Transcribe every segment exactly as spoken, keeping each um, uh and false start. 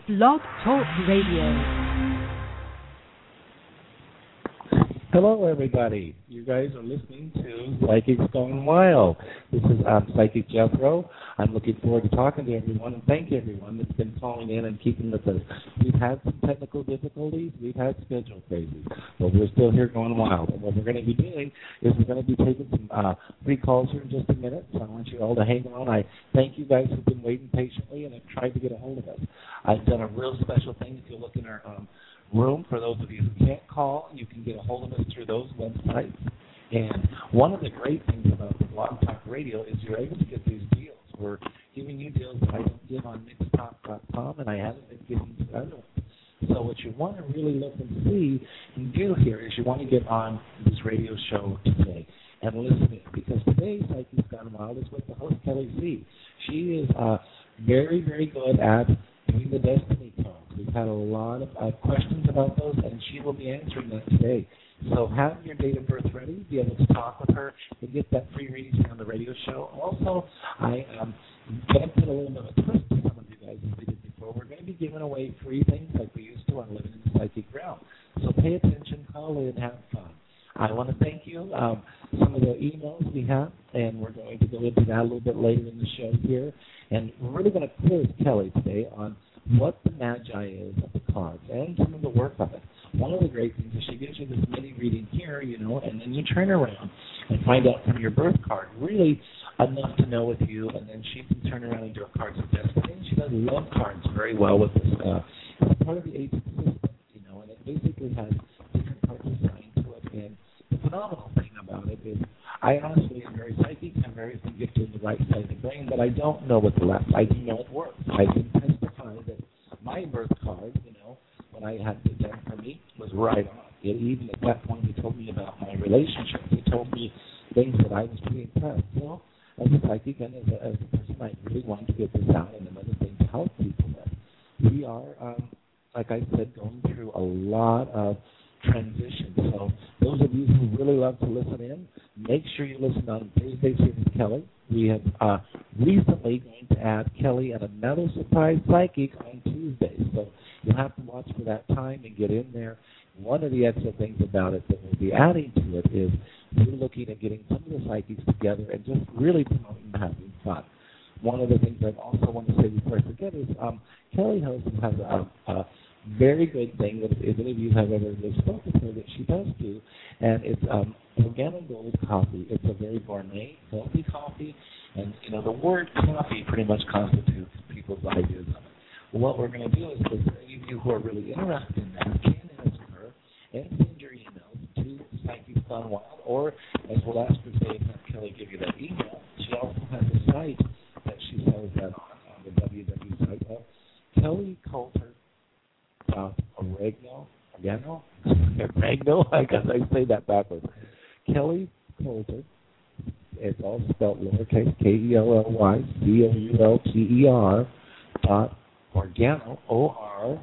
Blog Talk Radio. Hello, everybody. You guys are listening to Psychics Gone Wild. This is um, Psychic Jethro. I'm looking forward to talking to everyone and thank everyone that's been calling in and keeping with us. We've had some technical difficulties. We've had schedule crazy, but we're still here going wild. And what we're going to be doing is we're going to be taking some uh, free calls here in just a minute, so I want you all to hang on. I thank you guys who've been waiting patiently and have tried to get a hold of us. I've done a real special thing. If you look in our um, room, for those of you who can't call, you can get a hold of us through those websites. And one of the great things about the Blog Talk Radio is you're able to get these deals. We're giving you deals that I don't give on mixtalk dot com, and I haven't been giving to other ones. So what you want to really look and see and do here is you want to get on this radio show today and listen in, because today Psychics Gone Wild is with the host, Kelly C. She is uh, very, very good at doing the Destiny cards. We've had a lot of uh, questions about those, and she will be answering that today. So have your date of birth ready, be able to talk with her, and get that free reading on the radio show. Also, I am going to put a little bit of a twist to some of you guys as we did before. We're going to be giving away free things like we used to on Living in the Psychic Realm. So pay attention, call in, have fun. I want to thank you. Um, some of the emails we have, and we're going to go into that a little bit later in the show here. And we're really going to quiz Kelly today on what the magi is of the cards and some of the work of it. One of the great things is she gives you this mini reading here, you know, and then you turn around and find out from your birth card really enough to know with you, and then she can turn around and do a cards of destiny. She does love cards very well with this. Uh, it's part of the agent system, you know, and it basically has different cards assigned to it. And the phenomenal thing about it is I honestly am very psychic. I'm very gifted in the right side of the brain, but I don't know what the left. I do know it works. I can testify that my birth card, you know, when I had it done for me, was right on. It, even at that point, he told me about my relationships. He told me things that I was pretty impressed. You know, as a psychic and as a, as a person, I really wanted to get this out and another thing to help people with. We are, um, like I said, going through a lot of transition. So those of you who really love to listen in, make sure you listen on Thursdays here with Kelly. We have uh, recently going to add Kelly and another surprise psychic on Tuesdays. So you'll have to watch for that time and get in there. One of the extra things about it that we'll be adding to it is we're looking at getting some of the psychics together and just really promoting having fun. One of the things I also want to say before I forget is um, Kelly Host has a, a very good thing that if any of you have ever spoken to her that she does do, and it's um, organic gold coffee. It's a very gourmet, healthy coffee, and you know the word coffee pretty much constitutes people's ideas of it. Well, what we're going to do is, for any of you who are really interested in that, can answer her and send your emails to Psychics Gone Wild, or as we'll ask her today, have Kelly give you that email. She also has a site that she sells that on, on the W W site of Kelly Coulter. Uh, Oregano, Oregano, Oregano. I guess I say that backwards. Kelly Coulter. It's all spelled lowercase K E L L Y C O U L T E R dot Organo O R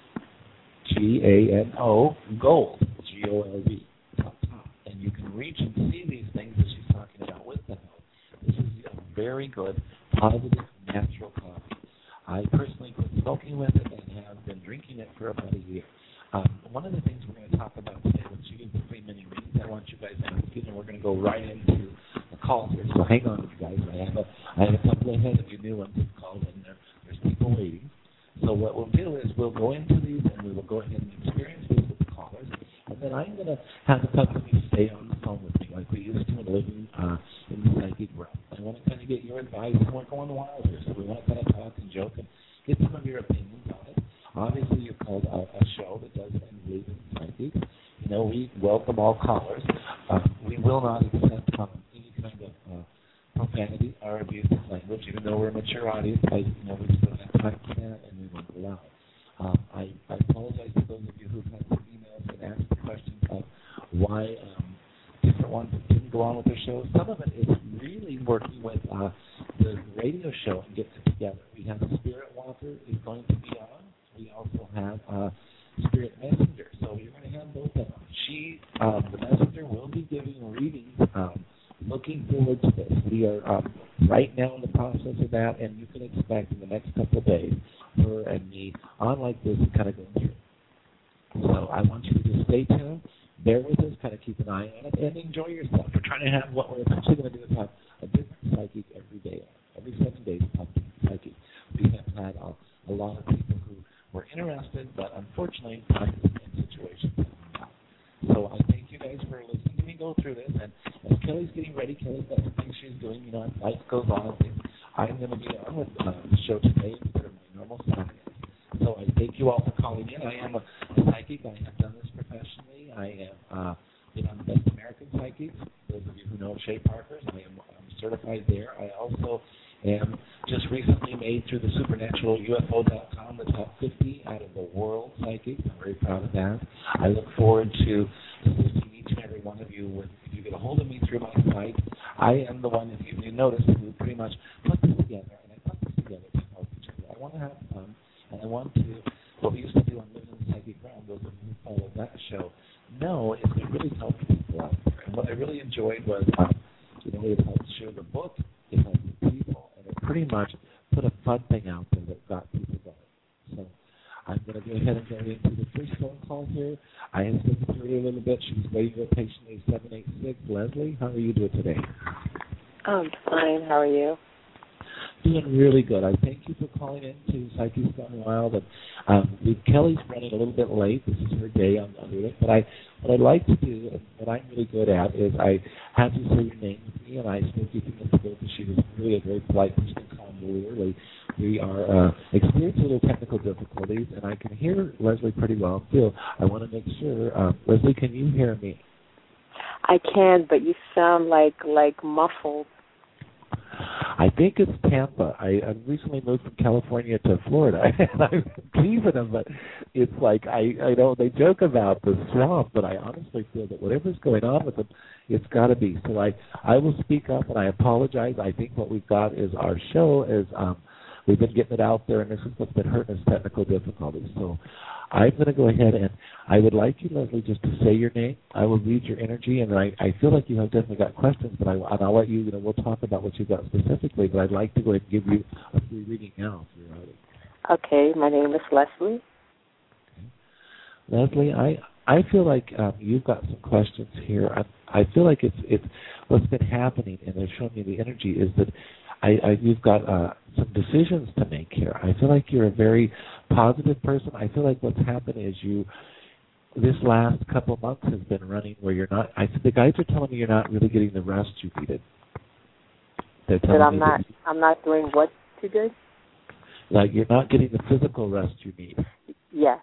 G A N O Gold G O L D dot com. And you can reach and see these things that she's talking about with the help. This is a very good, positive, natural coffee. I personally quit smoking with it and have been drinking it for about a year. Um, one of the things we're going to talk about today, when she gives the free mini readings, I want you guys to ask you, and we're going to go right into the calls here. So hang on, you guys. I have a, I have a couple ahead of you new ones that called in there. There's people waiting. So what we'll do is we'll go into these and we will go ahead and experience these with the callers. And then I'm going to have a couple of you stay on the phone with me like we used to in living uh, in the psychic realm. I want to kind of get your advice, and we're going wild here. So we want to kind of talk and joke and get some of your opinions on it. Obviously, you've called a, a show that does believe in psychics. You know, we welcome all callers. Uh, we will not accept um, any kind of uh, profanity or abusive language, even though we're a mature audience. I, you know, we still have time for that, and we won't allow it. Um, I, I apologize to those of you who've had some emails and asked the questions of why um, different ones didn't go on with their shows. Some of it is really working with uh, the radio show and getting it together. We have Spirit Walker is going to be on. We also have uh, Spirit Messenger. So you're going to have both of them. She, um, the messenger, will be giving readings. Um, looking forward to this. We are um, right now in the process of that. that, and you can expect in the next couple of days her and me on like this and kind of going through. So I want you to just stay tuned, bear with us, kind of keep an eye on it, and enjoy yourself. We're trying to have, what we're eventually going to do is have a different psychic every day. Every seven days, we'll have a different psychic. We have had a, a lot of people who were interested, but unfortunately not in the situation. So I thank you guys for listening to me go through this. And as Kelly's getting ready, Kelly's got some things she's doing. You know, as life goes on, I'm going to be on with uh, the show today instead of my normal Saturday. So I thank you all for calling in. I am a psychic. I have done this professionally. I am uh, been on the Best American Psychics. Those of you who know Shay Parker's, I am I'm certified there. I also am just recently made through the supernatural U F O dot com the top fifty out of the world psychics. I'm very proud of that. I look forward to assisting each and every one of you with, if you get a hold of me through my site. I am the one, if you, you notice, who pretty much put this together, and I put this together to help each other. I want to have fun, and I want to, what we used to do on Living in the Psychic Realm, those of you who follow that show, know is to really help people out there. And what I really enjoyed was, um, you know, it helped share the book, it helped the people, and it pretty much put a fun thing out there that got people going. So I'm going to go ahead and go into the first phone call here. I have spoken to her a little bit. She's waiting very patiently, seven eight six. Leslie, how are you doing today? I'm fine. How are you? Doing really good. I thank you for calling in to Psyche's Gone Wild. And, um, Kelly's running a little bit late. This is her day. I'm doing it. But I, what I'd like to do, and what I'm really good at, is I have you say your name with me, and I spoke to you minutes ago because she was really a very polite person to call me early. We are uh, experiencing a little technical difficulties, and I can hear Leslie pretty well too. I want to make sure. Uh, Leslie, can you hear me? I can, but you sound like like muffled. I think it's Tampa. I, I recently moved from California to Florida, and I'm teasing them, but it's like I, I know they joke about the swamp, but I honestly feel that whatever's going on with them, it's got to be. So I, I will speak up, and I apologize. I think what we've got is our show is um, we've been getting it out there, and this is what's been hurting us, technical difficulties. So I'm going to go ahead, and I would like you, Leslie, just to say your name. I will read your energy, and I, I feel like you have definitely got questions, but I, and I'll let you, you know, we'll talk about what you've got specifically, but I'd like to go ahead and give you a free reading now, if you're ready. Okay, my name is Leslie. Okay. Leslie, I I feel like um, you've got some questions here. I, I feel like it's it's what's been happening, and they're showing me the energy, is that I, I, you've got uh, some decisions to make here. I feel like you're a very positive person. I feel like what's happened is you, this last couple of months has been running where you're not, I the guys are telling me you're not really getting the rest you needed. They're telling that I'm me not, that you, I'm not doing what too good? Like you're not getting the physical rest you need. Yes.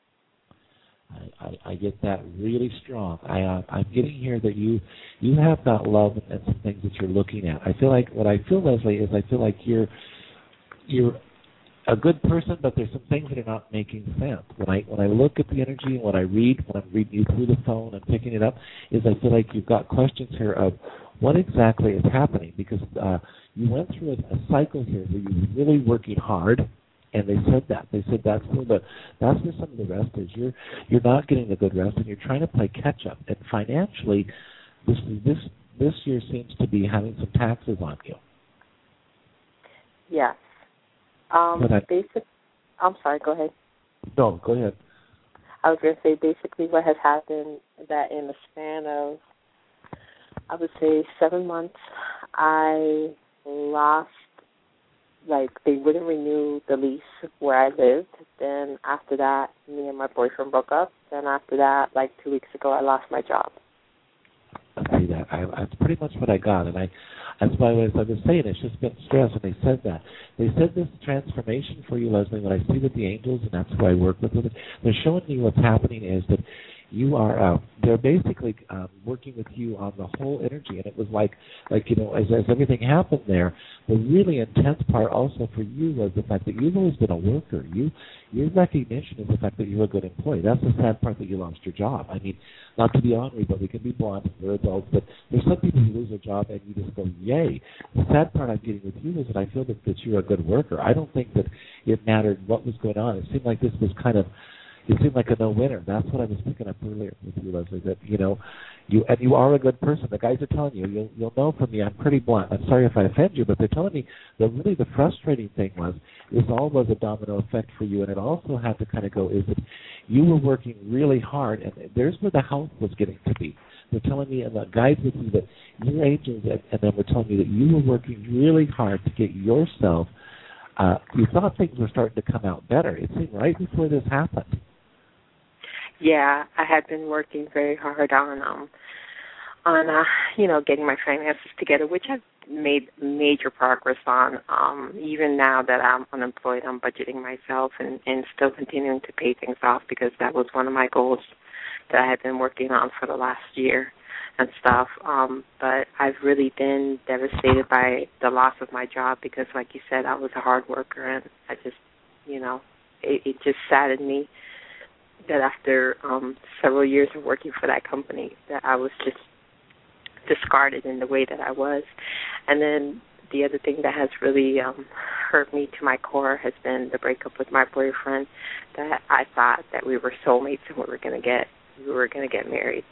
I, I, I get that really strong. I, uh, I'm getting here that you you have got love and some things that you're looking at. I feel like what I feel, Leslie, is I feel like you're you're a good person, but there's some things that are not making sense. When I when I look at the energy and when I read, when I'm reading you through the phone and picking it up, is I feel like you've got questions here of what exactly is happening, because uh, you went through a, a cycle here where you were really working hard. And they said that. They said that's where the that's where some of the rest is. You're you're not getting the good rest, and you're trying to play catch up. And financially, this this this year seems to be having some taxes on you. Yes. Um, I, basic. I'm sorry. Go ahead. No, go ahead. I was going to say basically what has happened that in the span of, I would say seven months, I lost. Like, they wouldn't renew the lease where I lived. Then after that, me and my boyfriend broke up. Then after that, like two weeks ago, I lost my job. I see that. I, that's pretty much what I got. And I, that's why I was, I was saying it's just been stress, and they said that. They said this transformation for you, Leslie, when I see with the angels, and that's who I work with, they're showing me what's happening is that you are, uh, they're basically um, working with you on the whole energy. And it was like, like you know, as, as everything happened there, the really intense part also for you was the fact that you've always been a worker. You, your recognition is the fact that you're a good employee. That's the sad part, that you lost your job. I mean, not to be ornery, but we can be blunt, we're adults, but there's some people who lose their job and you just go, yay. The sad part I'm getting with you is that I feel that, that you're a good worker. I don't think that it mattered what was going on. It seemed like this was kind of, it seemed like a no-winner. That's what I was picking up earlier with you, Leslie, that, you know, you and you are a good person. The guys are telling you, you'll, you'll know from me, I'm pretty blunt. I'm sorry if I offend you, but they're telling me that really the frustrating thing was, this all was a domino effect for you, and it also had to kind of go, is that you were working really hard, and there's where the health was getting to be. They're telling me, and the guides with you, that your angels, and, and then we're telling me that you were working really hard to get yourself, uh, you thought things were starting to come out better. It seemed right before this happened. Yeah, I had been working very hard on, um, on uh, you know, getting my finances together, which I've made major progress on. Um, even now that I'm unemployed, I'm budgeting myself and, and still continuing to pay things off, because that was one of my goals that I had been working on for the last year and stuff. Um, but I've really been devastated by the loss of my job, because, like you said, I was a hard worker, and I just, you know, it, it just saddened me that after um, several years of working for that company, that I was just discarded in the way that I was. And then the other thing that has really um, hurt me to my core has been the breakup with my boyfriend, that I thought that we were soulmates and we were going to get we were going to get married.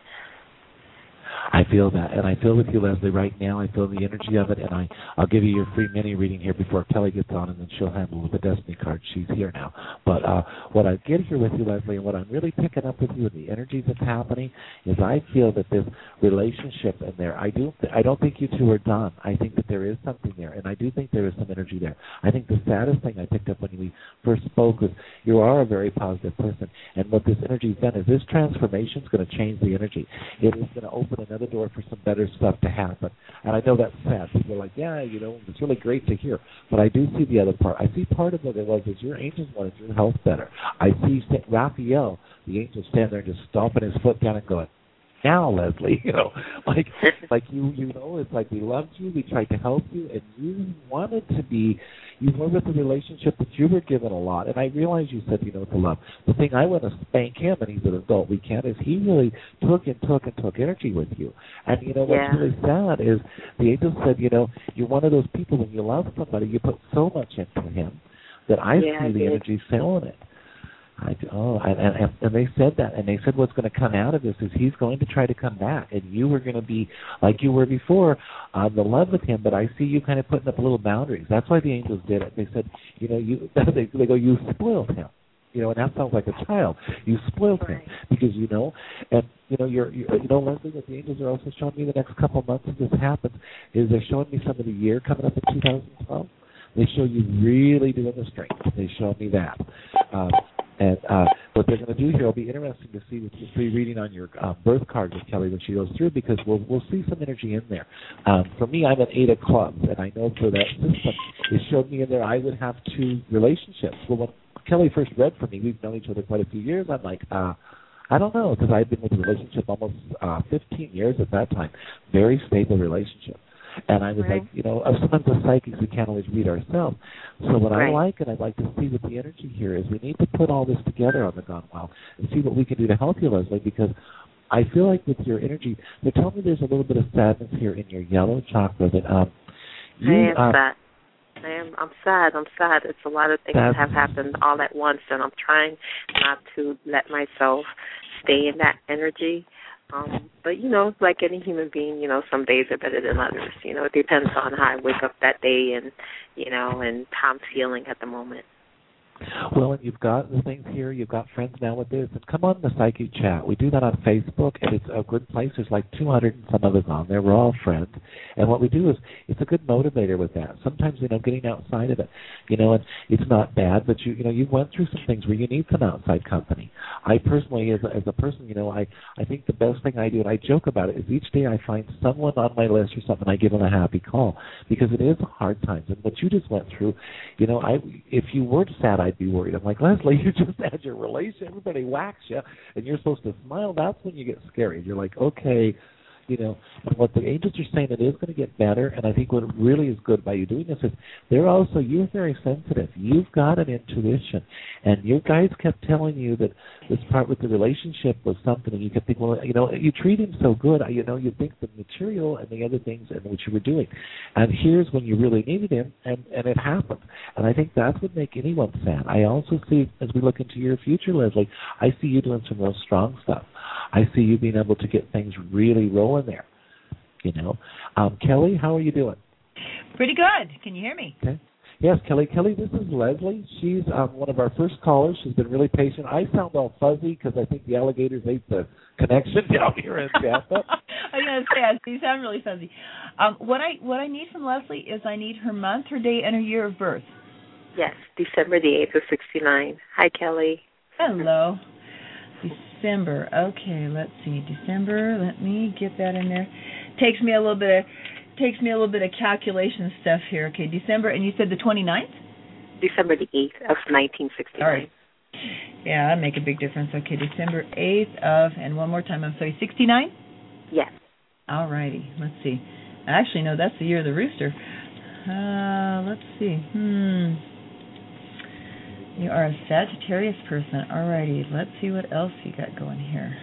I feel that, and I feel with you, Leslie, right now. I feel the energy of it, and I, I'll give you your free mini reading here before Kelly gets on, and then she'll handle the Destiny card. She's here now. But uh, what I get here with you, Leslie, and what I'm really picking up with you and the energy that's happening is I feel that this relationship in there, I, do, I don't think you two are done. I think that there is something there, and I do think there is some energy there. I think the saddest thing I picked up when we first spoke was you are a very positive person, and what this energy's done is this transformation is going to change the energy. It is going to open another door for some better stuff to happen. And I know that's sad. People are like, yeah, you know, it's really great to hear. But I do see the other part. I see part of what it was is your angels wanted your health better. I see Raphael, the angel, stand there just stomping his foot down and going, now, Leslie, you know, like like you, you know, it's like we loved you, we tried to help you, and you wanted to be, you were with a relationship that you were given a lot. And I realize you said, you know, to love. The thing I want to spank him, and he's an adult, we can't, is he really took and took and took energy with you. And, you know, what's yeah. really sad is the angel said, you know, you're one of those people when you love somebody, you put so much into him that I yeah, see the energy filling it. I, oh, and, and, and they said that, and they said what's going to come out of this is he's going to try to come back, and you were going to be like you were before, on the love with him, but I see you kind of putting up little boundaries. That's why the angels did it. They said, you know, you they, they go, you spoiled him. You know, and that sounds like a child. You spoiled right. him because, you know, and, you know, you're, you're, you know, Leslie, what the angels are also showing me the next couple of months as this happens is they're showing me some of the year coming up in two thousand twelve. They show you really doing the strength. They show me that. Um, And uh, what they're going to do here will be interesting to see with the free reading on your uh, birth card with Kelly when she goes through, because we'll we'll see some energy in there. Um, for me, I'm an eight of clubs, and I know for that system, it showed me in there I would have two relationships. Well, when Kelly first read for me, we've known each other quite a few years. I'm like, uh, I don't know, because I've been with a relationship almost uh, fifteen years at that time, very stable relationship. And I was right. like, you know, sometimes as psychics we can't always read ourselves. So what right. I like, and I'd like to see with the energy here, is we need to put all this together on the Gone Wild and see what we can do to help you, Leslie, because I feel like with your energy, they tell me there's a little bit of sadness here in your yellow chakra. That um, you, I am uh, sad. I am. I'm sad. I'm sad. It's a lot of things that have happened all at once, and I'm trying not to let myself stay in that energy. Um, but, you know, like any human being, you know, some days are better than others. You know, it depends on how I wake up that day and, you know, and how I'm feeling at the moment. Well, and you've got the things here. You've got friends now with this. And come on the Psychic Chat. We do that on Facebook, and it's a good place. There's like two hundred and some of us on there. We're all friends. And what we do is it's a good motivator with that. Sometimes, you know, getting outside of it, you know, and it's not bad, but, you you know, you went through some things where you need some outside company. I personally, as a, as a person, you know, I, I think the best thing I do, and I joke about it, is each day I find someone on my list or something, I give them a happy call, because it is hard times. And what you just went through, you know, I if you weren't sad, I'd be worried. I'm like, Leslie, you just had your relation. Everybody whacks you, and you're supposed to smile. That's when you get scary. You're like, okay, you know, and what the angels are saying, it is going to get better. And I think what really is good by you doing this is they're also, you're very sensitive. You've got an intuition. And your guides kept telling you that this part with the relationship was something, and you kept thinking, well, you know, you treat him so good. You know, you think the material and the other things and what you were doing. And here's when you really needed him, and, and it happened. And I think that would make anyone sad. I also see, as we look into your future, Leslie, I see you doing some real strong stuff. I see you being able to get things really rolling there, you know. Um, Kelly, how are you doing? Pretty good. Can you hear me? Okay. Yes, Kelly. Kelly, this is Leslie. She's um, one of our first callers. She's been really patient. I sound all fuzzy because I think the alligators ate the connection down here in Tampa. I was going to say, you sound really fuzzy. Um, what I what I need from Leslie is I need her month, her day, and her year of birth. Yes, December the eighth of sixty-nine. Hi, Kelly. Hello. December. Okay, let's see. December. Let me get that in there. Takes me a little bit of takes me a little bit of calculation stuff here. Okay, December, and you said the twenty-ninth? December the eighth of nineteen sixty-nine. All right. Yeah, that'd make a big difference. Okay, December eighth of, and one more time, I'm sorry, sixty-nine? Yes. All righty. Let's see. Actually, no, that's the year of the rooster. Uh, let's see. Hmm. You are a Sagittarius person. All righty. Let's see what else you got going here.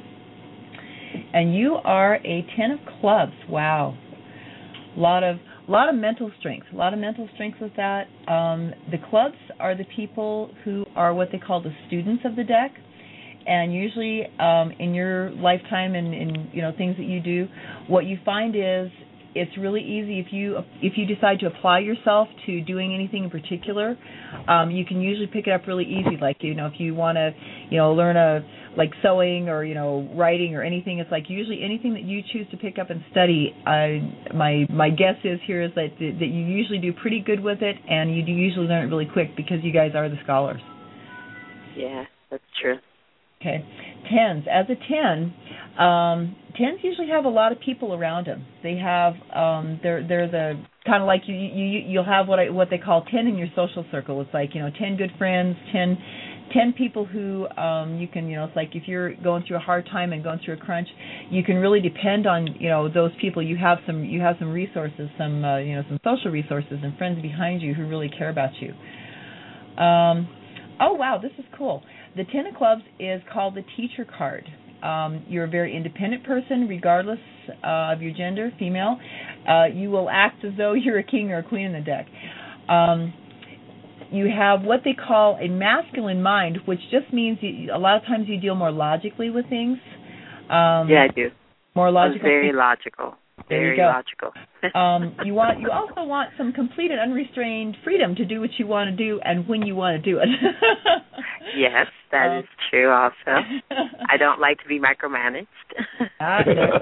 And you are a ten of clubs. Wow. A lot of lot of mental strength. A lot of mental strength with that. Um, the clubs are the people who are what they call the students of the deck. And usually um, in your lifetime and in you know things that you do, what you find is it's really easy if you if you decide to apply yourself to doing anything in particular, um, you can usually pick it up really easy. Like you know if you want to you know learn a like sewing or you know writing or anything, it's like usually anything that you choose to pick up and study. Uh, my my guess is here is that that you usually do pretty good with it, and you do usually learn it really quick because you guys are the scholars. Yeah, that's true. Okay, tens. As a ten, um, tens usually have a lot of people around them. They have um, they're they're the kind of like you you you'll have what I what they call ten in your social circle. It's like you know ten good friends, ten, ten people who um, you can you know it's like if you're going through a hard time and going through a crunch, you can really depend on you know those people. You have some you have some resources, some uh, you know some social resources and friends behind you who really care about you. Um, oh wow, this is cool. The Ten of Clubs is called the teacher card. Um, you're a very independent person, regardless uh, of your gender, female. Uh, you will act as though you're a king or a queen in the deck. Um, you have what they call a masculine mind, which just means you, a lot of times you deal more logically with things. Um, yeah, I do. More logical. I'm very things. logical. There very you go. logical. um, you want. You also want some complete and unrestrained freedom to do what you want to do and when you want to do it. Yes, that um, is true also. I don't like to be micromanaged. Ah,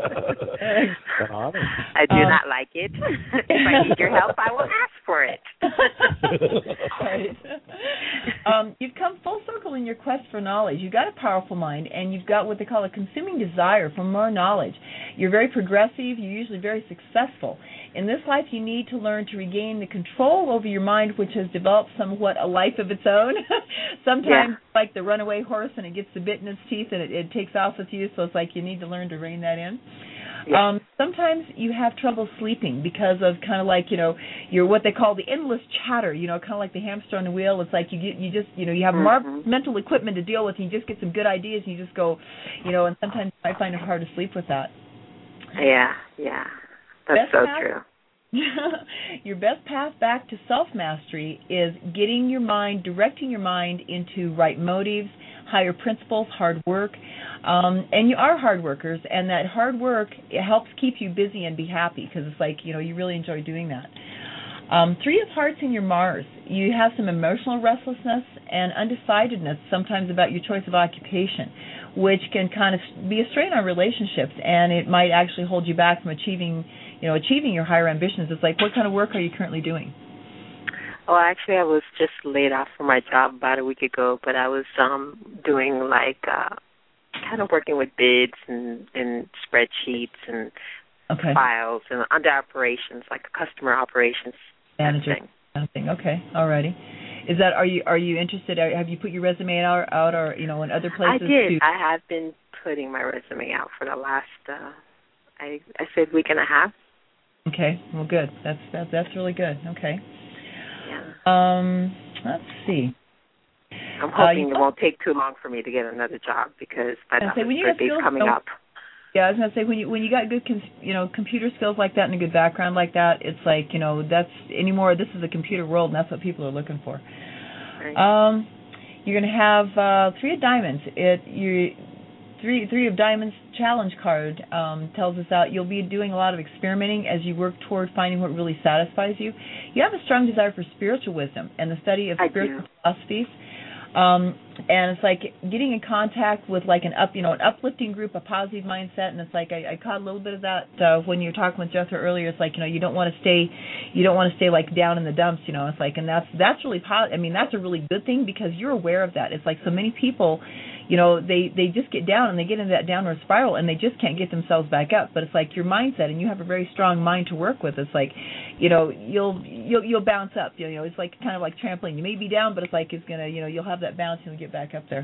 I do um, not like it. If I need your help, I will ask for it. Right. Um, you've come full circle in your quest for knowledge. You've got a powerful mind, and you've got what they call a consuming desire for more knowledge. You're very progressive. You're usually very successful. In this life, you need to learn to regain the control over your mind, which has developed somewhat a life of its own. Sometimes yeah. it's like the runaway horse, and it gets the bit in its teeth, and it, it takes off with you, so it's like you need to learn to rein that in. Yeah. Um, sometimes you have trouble sleeping because of kind of like, you know, you're what they call the endless chatter, you know, kind of like the hamster on the wheel. It's like you get, you just, you know, you have mm-hmm. more mental equipment to deal with, and you just get some good ideas, and you just go, you know, and sometimes I find it hard to sleep with that. Yeah, yeah, that's best so path, true. Your best path back to self-mastery is getting your mind, directing your mind into right motives, higher principles, hard work. Um, and you are hard workers, and that hard work, it helps keep you busy and be happy because it's like, you know, you really enjoy doing that. Um, three of Hearts in your Mars. You have some emotional restlessness and undecidedness sometimes about your choice of occupation, which can kind of be a strain on relationships, and it might actually hold you back from achieving, you know, achieving your higher ambitions. It's like, what kind of work are you currently doing? Oh, actually, I was just laid off from my job about a week ago, but I was um, doing like uh, kind of working with bids and, and spreadsheets and okay. files and under operations, like a customer operations manager kind of thing. Okay, alrighty. Is that are you are you interested? Have you put your resume out, out or you know in other places? I did. To... I have been putting my resume out for the last uh, I I said week and a half. Okay, well, good. That's that, that's really good. Okay. Yeah. Um, let's see. I'm hoping uh, it won't take too long for me to get another job because my daughter's birthday's coming up. Yeah, I was gonna say when you when you got good you know computer skills like that and a good background like that, it's like you know that's anymore. This is a computer world, and that's what people are looking for. Right. Um, you're gonna have uh, three of diamonds. It you three three of diamonds challenge card um, tells us that you'll be doing a lot of experimenting as you work toward finding what really satisfies you. You have a strong desire for spiritual wisdom and the study of I spiritual do. philosophies. Um, and it's like getting in contact with like an up, you know, an uplifting group, a positive mindset. And it's like I, I caught a little bit of that uh, when you were talking with Jethro earlier. It's like you know you don't want to stay, you don't want to stay like down in the dumps. You know, it's like and that's that's really positive. I mean, that's a really good thing because you're aware of that. It's like so many people, you know, they they just get down and they get into that downward spiral and they just can't get themselves back up. But it's like your mindset, and you have a very strong mind to work with. It's like, you know, you'll you'll you'll bounce up. You know, it's like kind of like trampoline. You may be down, but it's like it's gonna, you know, you'll have that bounce and you'll get back up there.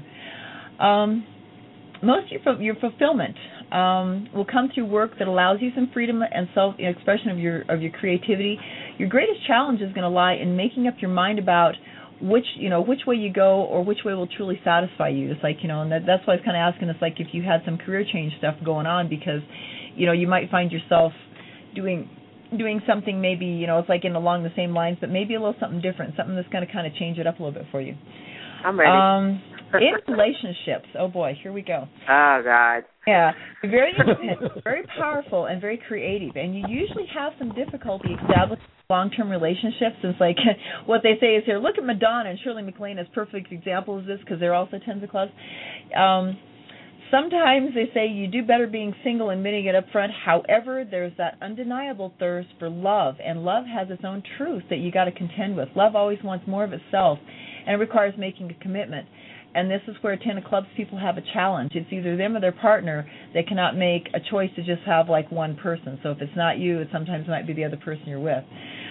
Um, most of your, your fulfillment um, will come through work that allows you some freedom and self-expression of your of your creativity. Your greatest challenge is going to lie in making up your mind about which you know which way you go or which way will truly satisfy you. It's like you know, and that, that's why I was kind of asking. It's like if you had some career change stuff going on because you know you might find yourself doing doing something maybe you know it's like in along the same lines, but maybe a little something different, something that's going to kind of change it up a little bit for you. I'm ready. Um, in relationships, oh boy, here we go. Oh God. Yeah, very independent, very powerful, and very creative. And you usually have some difficulty establishing long-term relationships. Since like what they say is here, look at Madonna and Shirley MacLaine as perfect examples of this because they're also tens of clubs. Um, Sometimes they say you do better being single and admitting it up front. However, there's that undeniable thirst for love, and love has its own truth that you got to contend with. Love always wants more of itself, and it requires making a commitment. And this is where Ten of Clubs people have a challenge. It's either them or their partner. They cannot make a choice to just have like one person. So if it's not you, it sometimes might be the other person you're with.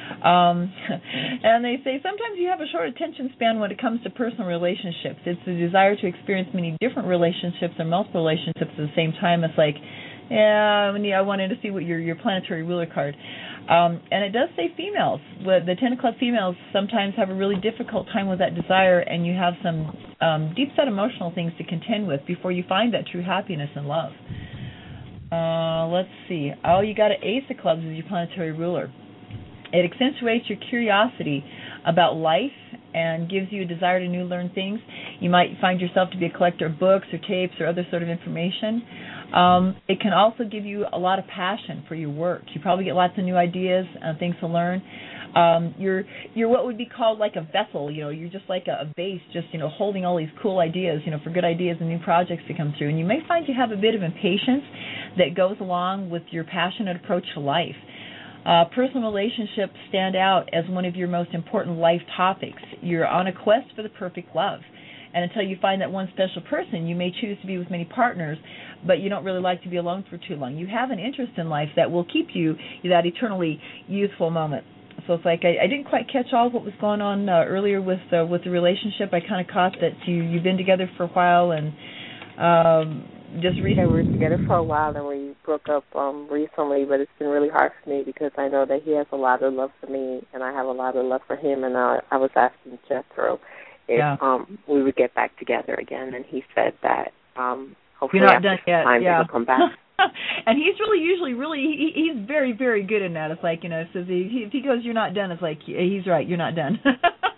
Um, and they say sometimes you have a short attention span when it comes to personal relationships. It's the desire to experience many different relationships or multiple relationships at the same time. It's like, yeah, I wanted to see what your your planetary ruler card. Um, and it does say females. The Ten of Clubs females sometimes have a really difficult time with that desire, and you have some um, deep-set emotional things to contend with before you find that true happiness and love. Uh, let's see. Oh, you got an Ace of Clubs as your planetary ruler. It accentuates your curiosity about life and gives you a desire to new learn things. You might find yourself to be a collector of books or tapes or other sort of information. Um, it can also give you a lot of passion for your work. You probably get lots of new ideas and things to learn. Um, you're you're what would be called like a vessel. You know, you're just like a, a base, just you know, holding all these cool ideas. You know, for good ideas and new projects to come through. And you may find you have a bit of impatience that goes along with your passionate approach to life. Uh, personal relationships stand out as one of your most important life topics. You're on a quest for the perfect love. And until you find that one special person, you may choose to be with many partners, but you don't really like to be alone for too long. You have an interest in life that will keep you that eternally youthful moment. So it's like I, I didn't quite catch all of what was going on uh, earlier with uh, with the relationship. I kind of caught that you, you've been together for a while and um, just recently. Yeah, we were together for a while and we broke up um, recently, but it's been really hard for me because I know that he has a lot of love for me and I have a lot of love for him. And I, I was asking Jethro if yeah. um, we would get back together again, and he said that um, hopefully You're not after done some yet. time yeah. he'll come back. And he's really usually really he, he's very very good in that. It's like you know, it says he, if he goes, you're not done. It's like he's right, you're not done.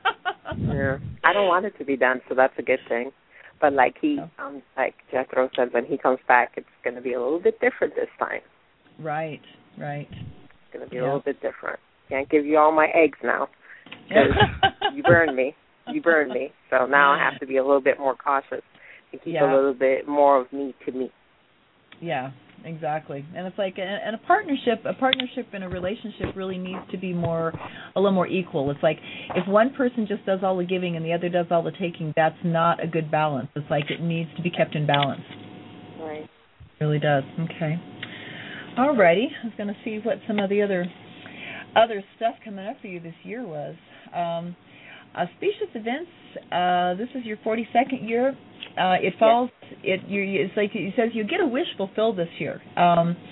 Yeah, I don't want it to be done, so that's a good thing. But like he, um, like Jethro said, when he comes back, it's going to be a little bit different this time. Right, right. It's going to be yeah. a little bit different. Can't give you all my eggs now because you burned me. You burned me. So now I have to be a little bit more cautious and keep yeah. a little bit more of me to me. Yeah, exactly. And it's like, and a partnership, a partnership in a relationship really needs to be more, a little more equal. It's like if one person just does all the giving and the other does all the taking, that's not a good balance. It's like it needs to be kept in balance. Right. It really does. Okay. Alrighty. I was going to see what some of the other other stuff coming up for you this year was. Um, auspicious events. Uh, this is your forty-second year. Uh, it falls. Yes. It you, it's like it says you get a wish fulfilled this year. Um,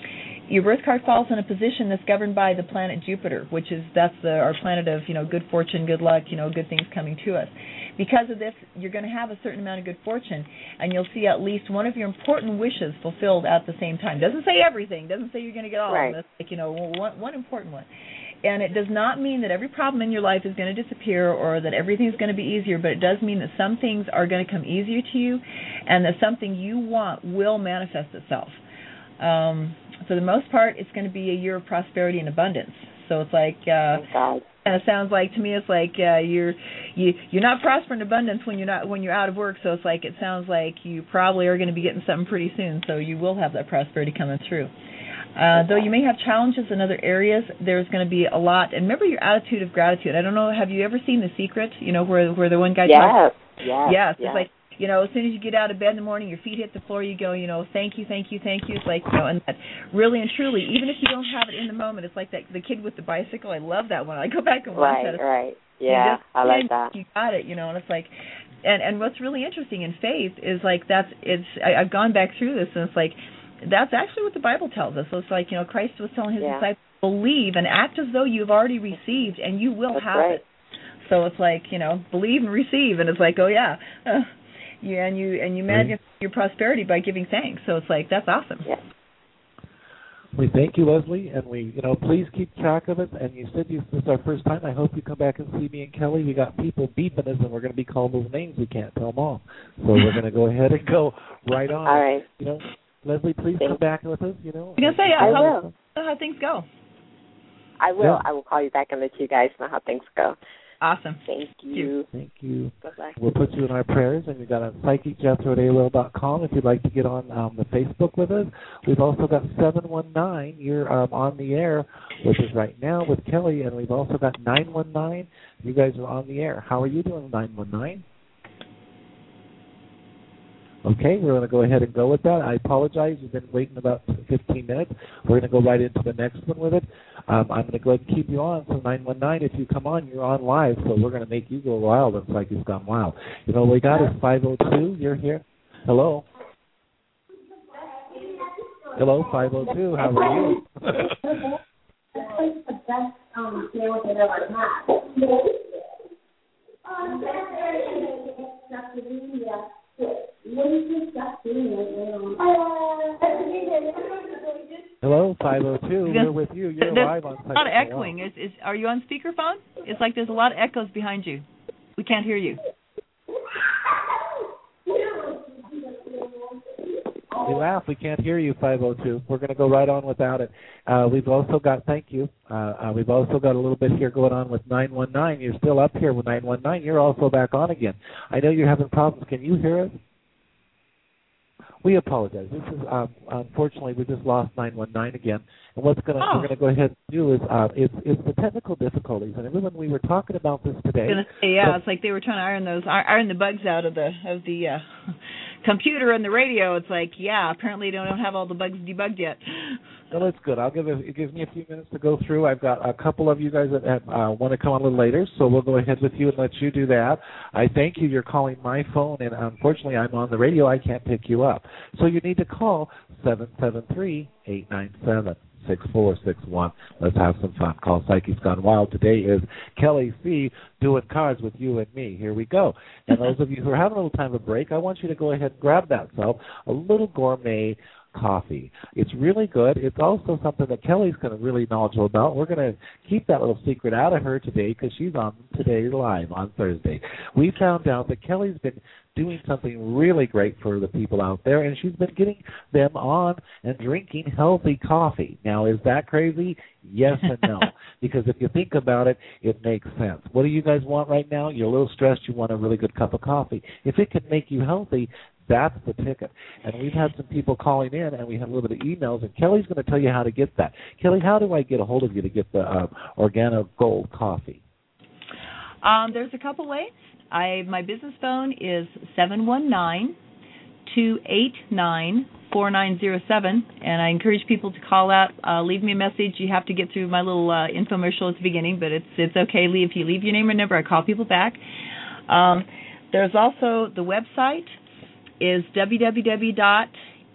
your birth card falls in a position that's governed by the planet Jupiter, which is that's the, our planet of, you know, good fortune, good luck, you know, good things coming to us. Because of this, you're going to have a certain amount of good fortune, and you'll see at least one of your important wishes fulfilled at the same time. Doesn't say everything. Doesn't say you're going to get all right. of this. Like, you know, one, one important one. And it does not mean that every problem in your life is going to disappear or that everything's going to be easier, but it does mean that some things are going to come easier to you and that something you want will manifest itself. Um, for the most part, it's going to be a year of prosperity and abundance. So it's like, uh, God. and it sounds like to me, it's like uh, you're you you're not prospering in abundance when you're not when you're out of work. So it's like it sounds like you probably are going to be getting something pretty soon. So you will have that prosperity coming through. Uh, though you may have challenges in other areas, there's going to be a lot. And remember your attitude of gratitude. I don't know, have you ever seen The Secret? You know, where where the one guy yes. talks. Yes. Yes. Yes. It's like, you know, as soon as you get out of bed in the morning, your feet hit the floor, you go, you know, thank you, thank you, thank you. It's like, you know, and that really and truly, even if you don't have it in the moment, it's like that the kid with the bicycle. I love that one. I go back and watch right, that. Right, right. Yeah, I like that. You got it, you know, and it's like, and and what's really interesting in faith is like that's it's. I, I've gone back through this, and it's like that's actually what the Bible tells us. So it's like, you know, Christ was telling his yeah. disciples, believe and act as though you've already received, and you will that's have right. it. So it's like, you know, believe and receive, and it's like, oh yeah. Uh, Yeah, and you and you manage your prosperity by giving thanks. So it's like that's awesome. Yeah. We thank you, Leslie, and we, you know, please keep track of it. And you said you, this is our first time. I hope you come back and see me and Kelly. We got people beeping us, and we're going to be called those names. We can't tell them all. So we're going to go ahead and go right on. All right. You know, Leslie, please Thanks. come back with us. You know. You're gonna say, I how, will. how things go. I will. Yeah. I will call you back and let you guys know how things go. Awesome. Thank you. Thank you. Bye-bye. We'll put you in our prayers, and we've got a psychic jethro at A O L dot com if you'd like to get on um, the Facebook with us. We've also got seven one nine. You're um, on the air with us right now with Kelly, and we've also got nine one nine. You guys are on the air. How are you doing, nine one nine? Okay, we're going to go ahead and go with that. I apologize. You've been waiting about fifteen minutes. We're going to go right into the next one with it. Um, I'm going to go ahead and keep you on. So nine one nine, if you come on, you're on live, so we're going to make you go wild. It's like it's gone wild. You know, we got is five oh two. You're here. Hello. Hello, five oh two. How are you? Hello, five oh two. We're with you. You're there's live on. There's a lot of echoing. Is, is are you on speakerphone? It's like there's a lot of echoes behind you. We can't hear you. You laugh. We can't hear you, five oh two. We're going to go right on without it. Uh, we've also got, thank you, uh, uh, we've also got a little bit here going on with nine one nine. You're still up here with nine one nine. You're also back on again. I know you're having problems. Can you hear us? We apologize. This is, um, unfortunately, we just lost nine one nine again. And what's going to oh. we're going to go ahead and do is, uh, it's, it's the technical difficulties. And when we were talking about this today. I was gonna say, yeah, it's like they were trying to iron those, iron the bugs out of the of the uh, computer and the radio. It's like, yeah, apparently they don't have all the bugs debugged yet. Well, that's good. I'll give it. It gives me a few minutes to go through. I've got a couple of you guys that have, uh, want to come on a little later, so we'll go ahead with you and let you do that. I thank you. You're calling my phone, and unfortunately, I'm on the radio. I can't pick you up. So you need to call seven seven three, eight nine seven, six four six one. Let's have some fun. Call Psychics Gone Wild. Today is Kelly C. doing cards with you and me. Here we go. And those of you who are having a little time of break, I want you to go ahead and grab that self a little gourmet coffee. It's really good. It's also something that Kelly's going to really knowledgeable about. We're going to keep that little secret out of her today because she's on today live on Thursday. We found out that Kelly's been doing something really great for the people out there, and she's been getting them on and drinking healthy coffee. Now, is that crazy? Yes and no. Because if you think about it, it makes sense. What do you guys want right now? You're a little stressed. You want a really good cup of coffee. If it can make you healthy, that's the ticket. And we've had some people calling in, and we had a little bit of emails, and Kelly's going to tell you how to get that. Kelly, how do I get a hold of you to get the uh, Organo Gold coffee? Um, there's a couple ways. I my business phone is seven one nine, two eight nine, four nine zero seven, and I encourage people to call out, uh, leave me a message. You have to get through my little uh, infomercial at the beginning, but it's it's okay. If you leave your name and number, I call people back. Um, there's also the website is w w w dot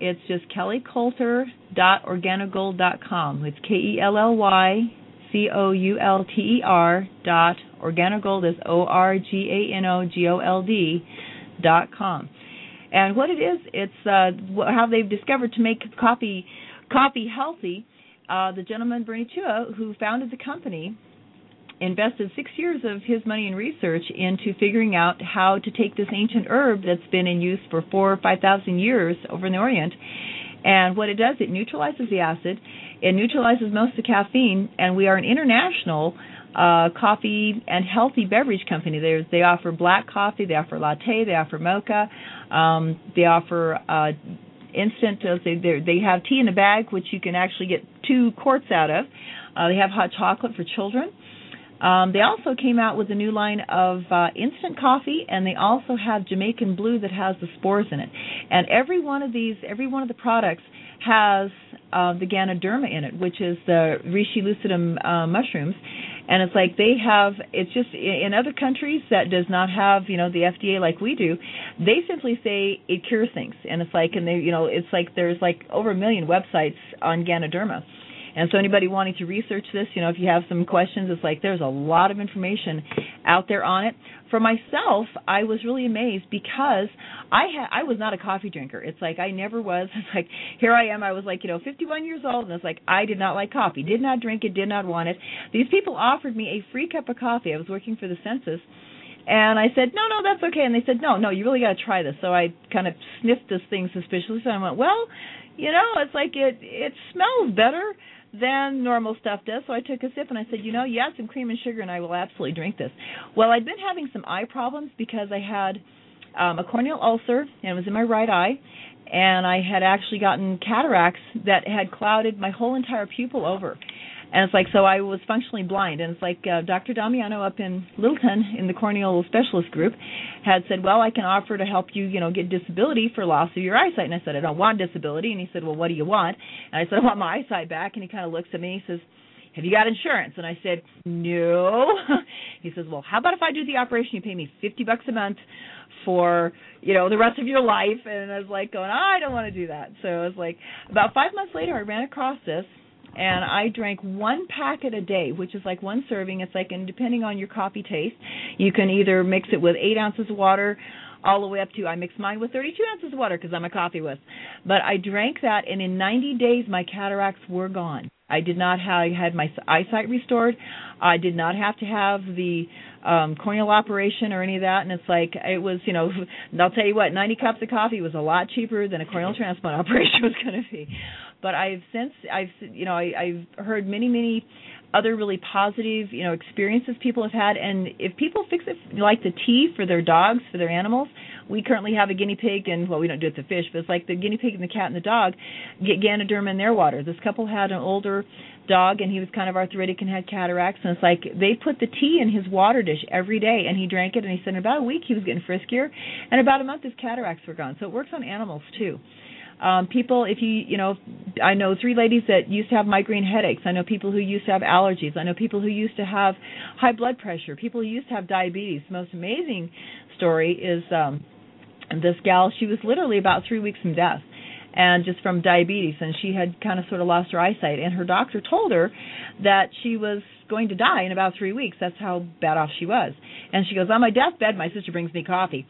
it's just kelly coulter dot organogold dot com. It's K E L L Y C O U L T E R dot organogold is O R G A N O G O L D dot com. And what it is, it's uh, how they've discovered to make coffee coffee healthy. Uh, the gentleman, Bernie Chua, who founded the company, invested six years of his money and research into figuring out how to take this ancient herb that's been in use for four or five thousand years over in the Orient. And what it does, it neutralizes the acid, it neutralizes most of the caffeine, and we are an international uh, coffee and healthy beverage company. There's, they offer black coffee, they offer latte, they offer mocha, um, they offer uh, instant. Uh, they they have tea in a bag, which you can actually get two quarts out of. Uh, they have hot chocolate for children. Um, they also came out with a new line of uh, instant coffee, and they also have Jamaican Blue that has the spores in it. And every one of these, every one of the products has uh, the Ganoderma in it, which is the Reishi lucidum uh, mushrooms. And it's like they have, it's just, in other countries that does not have, you know, the F D A like we do, they simply say it cures things. And it's like, and they, you know, it's like there's like over a million websites on Ganoderma. And so anybody wanting to research this, you know, if you have some questions, it's like there's a lot of information out there on it. For myself, I was really amazed because I ha- I was not a coffee drinker. It's like I never was. It's like here I am. I was like, you know, fifty-one years old, and it's like I did not like coffee, did not drink it, did not want it. These people offered me a free cup of coffee. I was working for the census. And I said, no, no, that's okay. And they said, no, no, you really got to try this. So I kind of sniffed this thing suspiciously. So I went, well, you know, it's like it it smells better than normal stuff does. So I took a sip and I said, you know, you add some cream and sugar and I will absolutely drink this. Well, I'd been having some eye problems because I had um, a corneal ulcer and it was in my right eye, and I had actually gotten cataracts that had clouded my whole entire pupil over. And it's like, so I was functionally blind. And it's like uh, Doctor Damiano up in Littleton in the corneal specialist group had said, well, I can offer to help you, you know, get disability for loss of your eyesight. And I said, I don't want disability. And he said, well, what do you want? And I said, I want my eyesight back. And he kind of looks at me and he says, have you got insurance? And I said, no. He says, well, how about if I do the operation, you pay me fifty bucks a month for, you know, the rest of your life? And I was like going, I don't want to do that. So I was like, about five months later, I ran across this. And I drank one packet a day, which is like one serving. It's like, and depending on your coffee taste, you can either mix it with eight ounces of water all the way up to, I mix mine with thirty-two ounces of water because I'm a coffee wuss. But I drank that, and in ninety days, my cataracts were gone. I did not have, I had my eyesight restored. I did not have to have the um, corneal operation or any of that. And it's like, it was, you know, I'll tell you what, ninety cups of coffee was a lot cheaper than a corneal transplant operation was going to be. But I've since, I've, you know, I, I've heard many, many other really positive, you know, experiences people have had. And if people fix it like the tea for their dogs, for their animals, we currently have a guinea pig, and, well, we don't do it to fish, but it's like the guinea pig and the cat and the dog get Ganoderma in their water. This couple had an older dog, and he was kind of arthritic and had cataracts, and it's like they put the tea in his water dish every day, and he drank it, and he said in about a week he was getting friskier, and about a month his cataracts were gone. So it works on animals, too. Um, people, if you, you know, I know three ladies that used to have migraine headaches. I know people who used to have allergies. I know people who used to have high blood pressure. People who used to have diabetes. The most amazing story is um, this gal, she was literally about three weeks from death, and just from diabetes, and she had kind of sort of lost her eyesight, and her doctor told her that she was going to die in about three weeks. That's how bad off she was. And she goes, on my deathbed, my sister brings me coffee.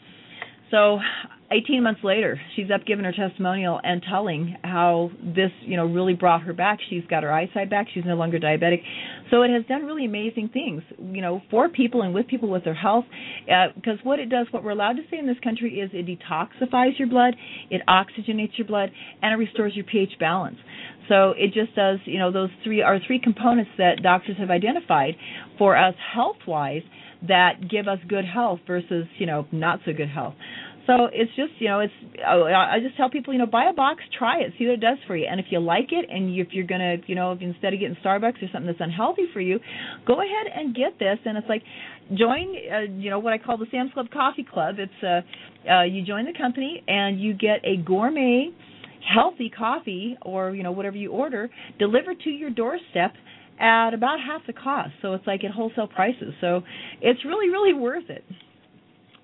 So eighteen months later, she's up giving her testimonial and telling how this, you know, really brought her back. She's got her eyesight back. She's no longer diabetic. So it has done really amazing things, you know, for people and with people with their health. Because uh, what it does, what we're allowed to say in this country is it detoxifies your blood, it oxygenates your blood, and it restores your pH balance. So it just does, you know, those three are three components that doctors have identified for us health-wise that give us good health versus, you know, not so good health. So it's just, you know, it's, I just tell people, you know, buy a box, try it, see what it does for you. And if you like it, and if you're going to, you know, instead of getting Starbucks or something that's unhealthy for you, go ahead and get this. And it's like, join, uh, you know, what I call the Sam's Club Coffee Club. It's, uh, uh, you join the company and you get a gourmet, healthy coffee, or, you know, whatever you order, delivered to your doorstep at about half the cost. So it's like at wholesale prices. So it's really, really worth it.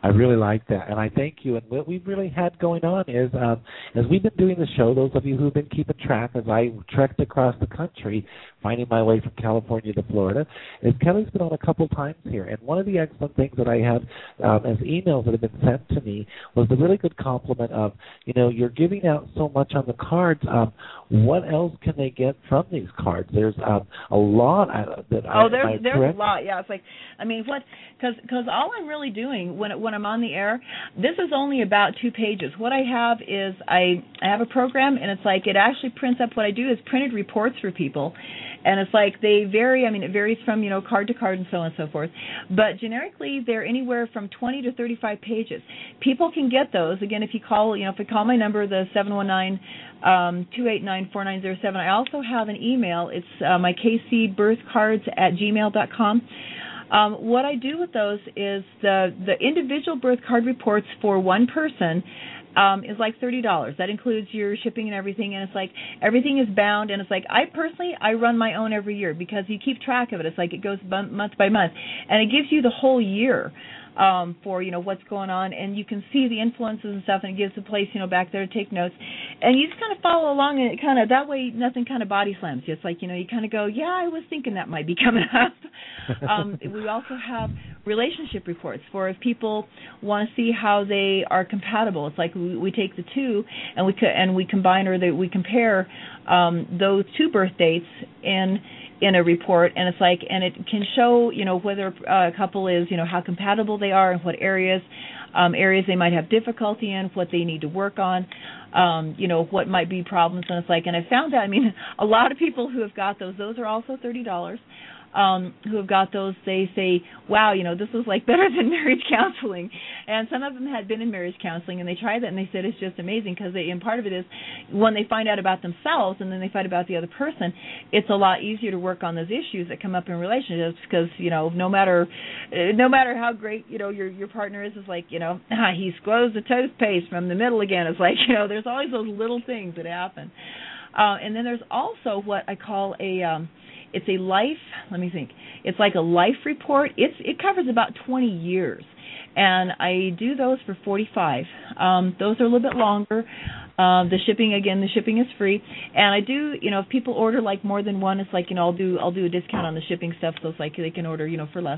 I really like that, and I thank you. And what we've really had going on is, um, as we've been doing the show, those of you who've been keeping track, as I trekked across the country, finding my way from California to Florida, is Kelly's been on a couple times here. And one of the excellent things that I have um, as emails that have been sent to me was the really good compliment of, you know, you're giving out so much on the cards. Um, what else can they get from these cards? There's um, a lot uh, that I Oh, there's there's correct? a lot. Yeah, it's like, I mean, what? Because because all I'm really doing when when I'm on the air, this is only about two pages. What I have is I I have a program, and it's like it actually prints up. What I do is printed reports for people, and it's like they vary. I mean, it varies from, you know, card to card and so on and so forth. But generically, they're anywhere from twenty to thirty-five pages. People can get those again if you call. You know, if you call my number, the seven one nine. Um, two eight nine, four nine zero seven. I also have an email. It's uh, my K C birth cards at gmail dot com. Um, what I do with those is the, the individual birth card reports for one person um, is like thirty dollars. That includes your shipping and everything, and it's like everything is bound, and it's like I personally, I run my own every year because you keep track of it. It's like it goes month by month, and it gives you the whole year. Um, for, you know, what's going on, and you can see the influences and stuff, and it gives a place, you know, back there to take notes, and you just kind of follow along, and it kind of, that way nothing kind of body slams you. It's like, you know, you kind of go, yeah, I was thinking that might be coming up. um, we also have relationship reports for if people want to see how they are compatible. It's like we, we take the two, and we co- and we combine, or the, we compare um, those two birth dates in in a report, and it's like, and it can show, you know, whether uh, a couple is, you know, how compatible they are, and what areas, um, areas they might have difficulty in, what they need to work on, um, you know, what might be problems, and it's like, and I found that, I mean, a lot of people who have got those, those are also thirty dollars. Um, who have got those, they say, wow, you know, this is like better than marriage counseling. And some of them had been in marriage counseling, and they tried that, and they said it's just amazing because they, and part of it is when they find out about themselves and then they find about the other person, it's a lot easier to work on those issues that come up in relationships because, you know, no matter no matter how great, you know, your your partner is, it's like, you know, ah, he squoze the toothpaste from the middle again. It's like, you know, there's always those little things that happen. Uh, and then there's also what I call a um, It's a life, let me think, it's like a life report. It's It covers about twenty years, and I do those for forty-five. Um, those are a little bit longer. Uh, the shipping, again, the shipping is free. And I do, you know, if people order like more than one, it's like, you know, I'll do I'll do a discount on the shipping stuff, so it's like they can order, you know, for less.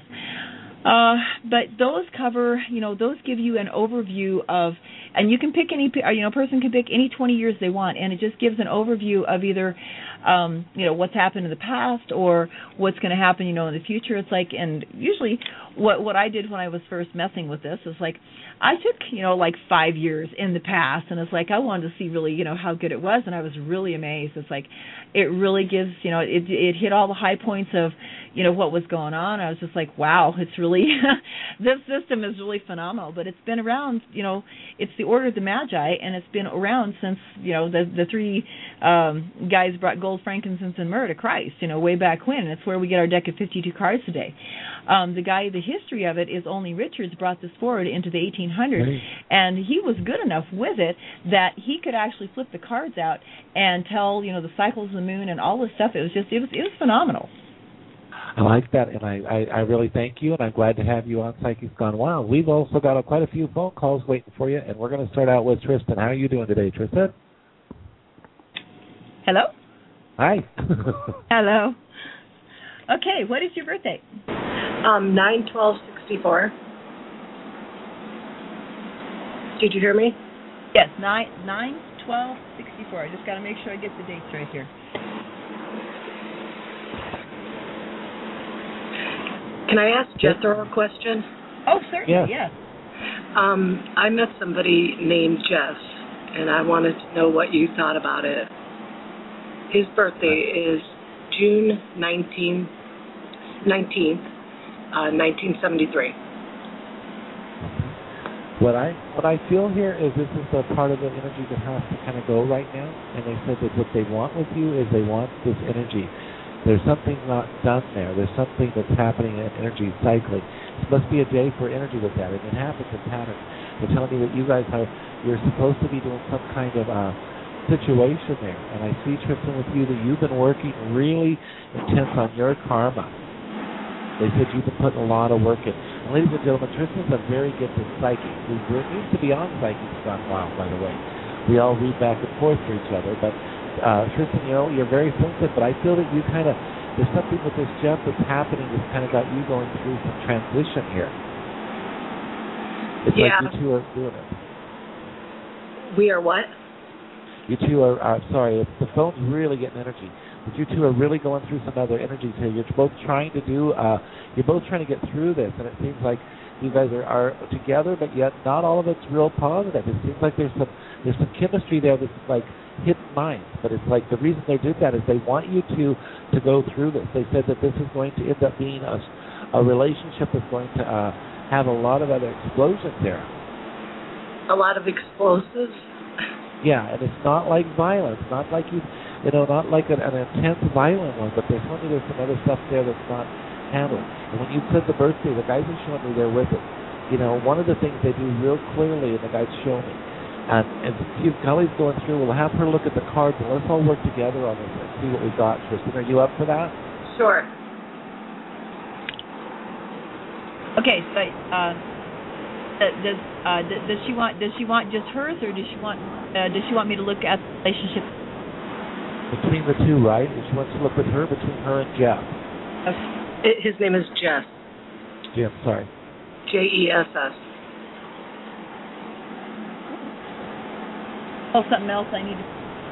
Uh, but those cover, you know, those give you an overview of, and you can pick any, you know, a person can pick any twenty years they want, and it just gives an overview of either, um, you know, what's happened in the past or what's going to happen, you know, in the future. It's like, and usually what what I did when I was first messing with this is like, I took, you know, like five years in the past, and it's like I wanted to see really, you know, how good it was, and I was really amazed. It's like it really gives, you know, it it hit all the high points of, you know, what was going on. I was just like, wow, it's really, this system is really phenomenal. But it's been around, you know, it's the Order of the Magi, and it's been around since, you know, the the three um, guys brought gold, frankincense, and myrrh to Christ, you know, way back when. And it's where we get our deck of fifty-two cards today. Um, the guy, the history of it is only Richards brought this forward into the eighteen hundreds, right. And he was good enough with it that he could actually flip the cards out and tell, you know, the cycles of the moon and all this stuff. It was just, it was, it was phenomenal. I like that, and I, I, I really thank you, and I'm glad to have you on Psychics Gone Wild. We've also got a, quite a few phone calls waiting for you, and we're going to start out with Tristan. How are you doing today, Tristan? Hello? Hi. Hello. Okay, what is your birthday? Um, nine twelve sixty-four. Did you hear me? Yes, nine nine twelve sixty-four. I just got to make sure I get the dates right here. Can I ask Jethro a question? Oh, certainly, yes. yes. Um, I met somebody named Jess, and I wanted to know what you thought about it. His birthday is June nineteenth, nineteenth uh, nineteen seventy-three. What I what I feel here is this is the part of the energy that has to kind of go right now, and they said that what they want with you is they want this energy. There's something not done there. There's something that's happening in energy cycling. This must be a day for energy with that, and it happens in patterns. They're telling me that you guys are, you're supposed to be doing some kind of uh, situation there, and I see, Tristan, with you that you've been working really intense on your karma. They said you've been putting a lot of work in. And ladies and gentlemen, Tristan's a very gifted psychic who needs to be on Psychics Gone Wild, by the way. We all read back and forth for each other. But, uh, Tristan, you know, you're very sensitive, but I feel that you kind of, there's something with this Jeff that's happening that's kind of got you going through some transition here. It's yeah. like you two are doing it. We are what? You two are, uh, sorry, it's, the phone's really getting energy. But you two are really going through some other energies here. You're both trying to do, uh, you're both trying to get through this, and it seems like you guys are, are together, but yet not all of it's real positive. It seems like there's some there's some chemistry there that's like hidden minds, but it's like the reason they did that is they want you to to go through this. They said that this is going to end up being a, a relationship that's going to uh, have a lot of other explosions there. A lot of explosives? Yeah, and it's not like violence, not like you, you know, not like an, an intense violent one, but there's only there's some other stuff there that's not handled. And when you said the birthday, the guys are showing me they're with it. You know, one of the things they do real clearly, and the guys show me, and, and if Kelly's going through, we'll have her look at the cards, and let's all work together on this and see what we've got. Tristan, are you up for that? Sure. Okay, so uh, does uh, does she want does she want just hers, or does she want uh, does she want me to look at the relationship between the two? Right? She wants to look with her between her and Jeff. Okay. His name is Jess. Jim, sorry. J E S S. Oh, something else I need to...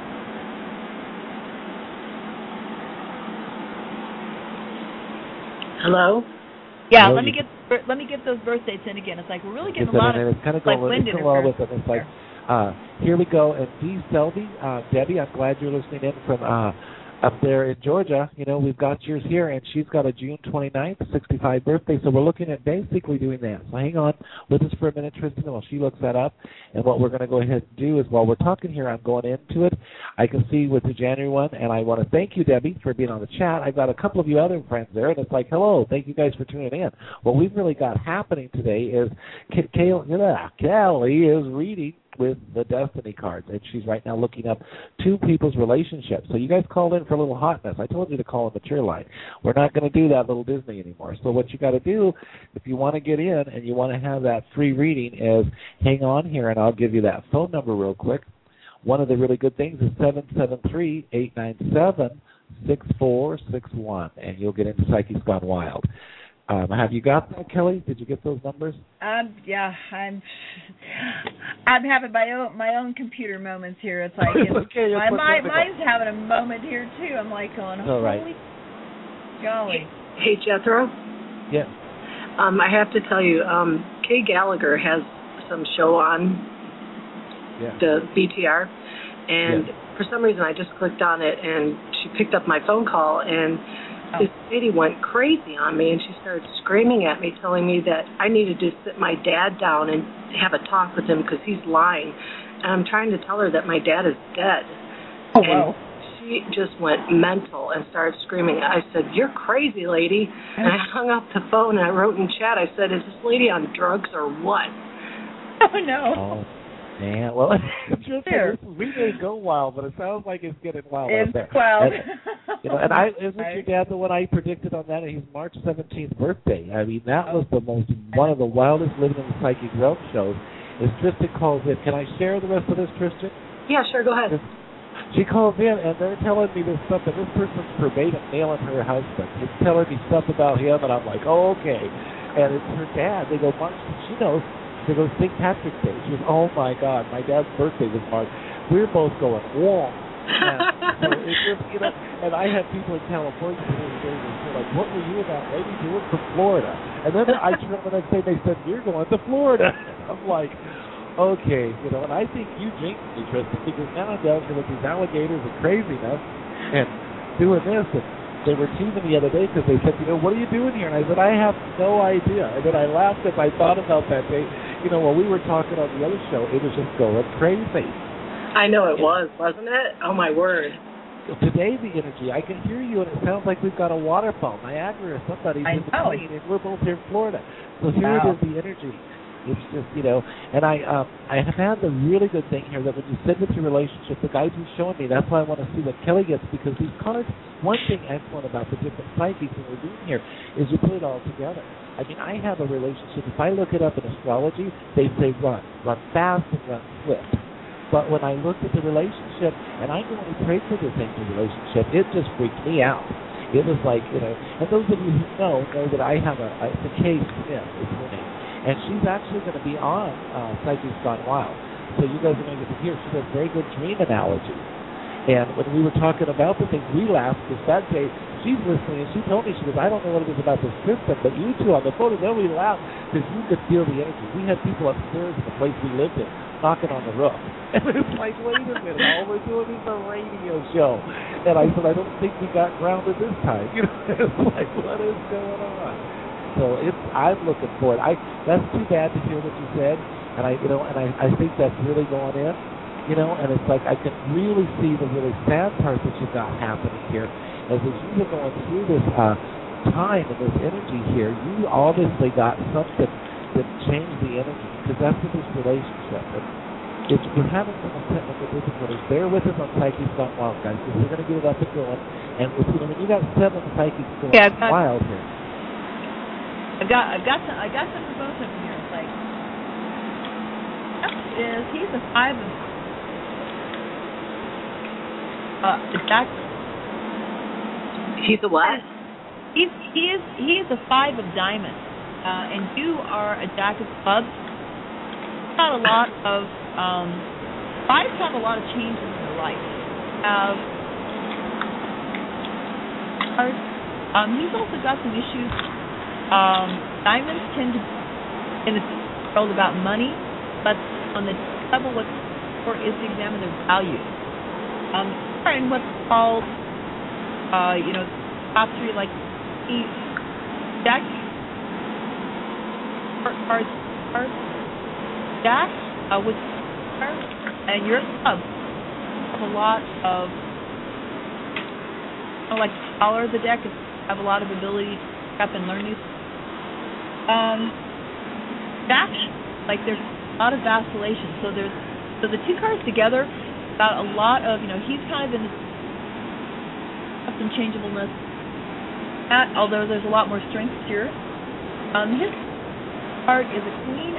Hello? Yeah, Hello, let me you... get let me get those birth dates in again. It's like we're really getting it's a lot of... of it's kind of like going, wind it's a lot with interference. it. It's like, uh, here we go. And Dee Selby, uh, Debbie, I'm glad you're listening in from uh, up there in Georgia. You know, we've got yours here, and she's got a June twenty-ninth, sixty-five birthday, so we're looking at basically doing that. So hang on with us for a minute, Tristan, while she looks that up. And what we're going to go ahead and do is while we're talking here, I'm going into it. I can see with the January one, and I want to thank you, Debbie, for being on the chat. I've got a couple of you other friends there, and it's like, hello, thank you guys for tuning in. What we've really got happening today is K- Kay- yeah, Kelly is reading with the Destiny cards, and she's right now looking up two people's relationships. So you guys called in for a little hotness. I told you to call a mature line. We're not going to do that little Disney anymore. So what you got to do, if you want to get in and you want to have that free reading, is hang on here, and I'll give you that phone number real quick. One of the really good things is seven seven three, eight nine seven, six four six one, and you'll get into Psychics Gone Wild. Um, have you got that, Kelly? Did you get those numbers? Um, yeah, I'm. I'm having my own my own computer moments here. It's like it's, okay, my mind, mine's having a moment here too. I'm like going, holy right. golly. Hey, Jethro. Yes. Um, I have to tell you, um, Kay Gallagher has some show on yeah. the B T R, and yeah. for some reason I just clicked on it, and she picked up my phone call, and oh. this lady went crazy on me, and she started screaming at me, telling me that I needed to sit my dad down and have a talk with him because he's lying. And I'm trying to tell her that my dad is dead. Oh, and wow. she just went mental and started screaming. I said, "You're crazy, lady." And I hung up the phone, and I wrote in chat, I said, "Is this lady on drugs or what?" Oh, no. Oh, man. Well, just this, we may go wild, but it sounds like it's getting wild it's out there. wild. And, you know, and I, isn't your dad the one I predicted on that? His March seventeenth birthday. I mean, that was the most, one of the wildest Living in the Psychic Realm shows. Is Tristan calls in. Can I share the rest of this, Tristan? Yeah, sure, go ahead. She calls in, and they're telling me this stuff, and this person's verbatim nailing her husband. It's telling me stuff about him, and I'm like, oh, okay. And it's her dad. They go, March, she knows. They go, Saint Patrick's Day. She goes, oh, my God, my dad's birthday was March. We're both going, whoa. And, so it's just, you know, and I have people in California who are like, what were you and that lady doing from Florida? And then I turn the next day, they said, you're going to Florida. I'm like, okay, you know, and I think you jinxed me, Tristan, because now I'm down here with these alligators and craziness and doing this. And they were teasing me the other day because they said, you know, what are you doing here? And I said, I have no idea. And then I laughed as I thought about that day. You know, while we were talking on the other show, it was just going crazy. I know it was, wasn't it? Oh, my word. Today, the energy, I can hear you, and it sounds like we've got a waterfall. Niagara or somebody's I in the know. plane, and we're both here in Florida. So here wow. it is, the energy. It's just, you know, and I um, I have had the really good thing here that when you sit with your relationship, the guides are showing me. That's why I want to see what Kelly gets, because these cards, one thing excellent about the different psychics that we're doing here is you put it all together. I mean, I have a relationship. If I look it up in astrology, they say run, run fast and run swift. But when I looked at the relationship, and I normally pray for this angel relationship, it just freaked me out. It was like, you know, and those of you who know, know that I have a, a the Kay Smith is her name. And she's actually going to be on uh, Psychics Gone Wild. So you guys are going to get to hear. She does very good dream analogy. And when we were talking about the things, we laughed because that day she's listening and she told me, she goes, I don't know what it is about this system, but you two on the phone, and then we laughed because you could feel the energy. We had people upstairs in the place we lived in knocking on the roof. And it's like, wait a minute, all we're doing is a radio show. And I said, I don't think we got grounded this time. You know, it's like, what is going on? So it's, I'm looking for it. I that's too bad to hear what you said, and I, you know, and I, I think that's really going in, you know, and it's like I can really see the really sad part that you got happening here, as if you were going through this uh, time and this energy here. You obviously got something that changed the energy, because that's what this relationship. And it's we're having some technical difficulties. Bear with us on Psychics Gone Wild, guys, because we're going to get it up and going. And with, you know, when you got seven Psychics going yeah, wild here. I've got, I've got, some, I got some for both of them here. It's like, is he's a five of, uh, Jack. He's a what? He's, he is, he is a five of diamonds, uh, and you are a jack of clubs. Got a lot of, um, fives have a lot of changes in their life. Have, um, he's also got some issues. Um, diamonds tend to be in the world about money, but on the level what's for is to examine their value. Um, and what's called, uh, you know, top three, like the Jack, cards, cards, Jack, uh, with cards, and your club have a lot of, you know, like the power of the deck, have a lot of ability to pick up and learn new. Um, Jack, like there's a lot of vacillation. So there's so the two cards together got a lot of, you know, he's kind of in this some changeableness. That, although there's a lot more strength here. Um, his card is a queen,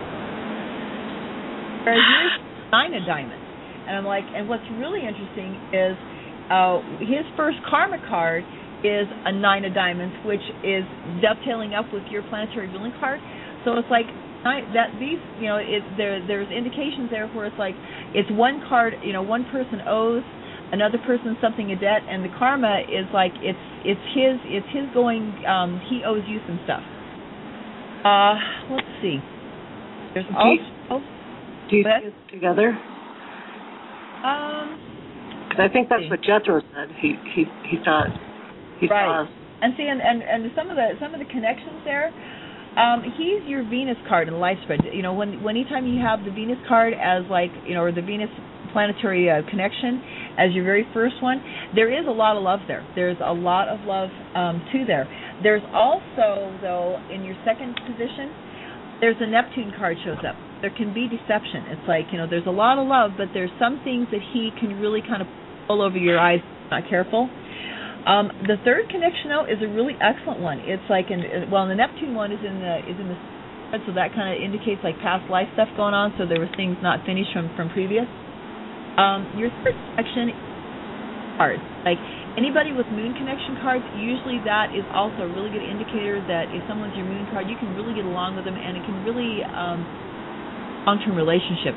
whereas yours is nine of diamonds. And I'm like, and what's really interesting is uh, his first karma card is a nine of diamonds, which is dovetailing up with your planetary ruling card. So it's like that these, you know, it, there there's indications there where it's like it's one card, you know, one person owes another person something a debt, and the karma is like it's it's his it's his going. Um, he owes you some stuff. Uh, let's see. There's do also. You, do you see it together? Um. Because I think that's what Jethro said. He he he thought. Right, and see, and, and, and some of the some of the connections there. Um, he's your Venus card in the life spread. You know, when when anytime you have the Venus card as like, you know, or the Venus planetary uh, connection as your very first one, there is a lot of love there. There's a lot of love um, to there. There's also, though, in your second position, there's a Neptune card shows up. There can be deception. It's like, you know, there's a lot of love, but there's some things that he can really kind of pull over your eyes if you're not careful. Um, the third connection, though, is a really excellent one. It's like, in, well, the Neptune one is in the is in the so that kind of indicates like past life stuff going on. So there were things not finished from from previous. Um, your third connection cards, like anybody with moon connection cards, usually that is also a really good indicator that if someone's your moon card, you can really get along with them, and it can really um, long-term relationship.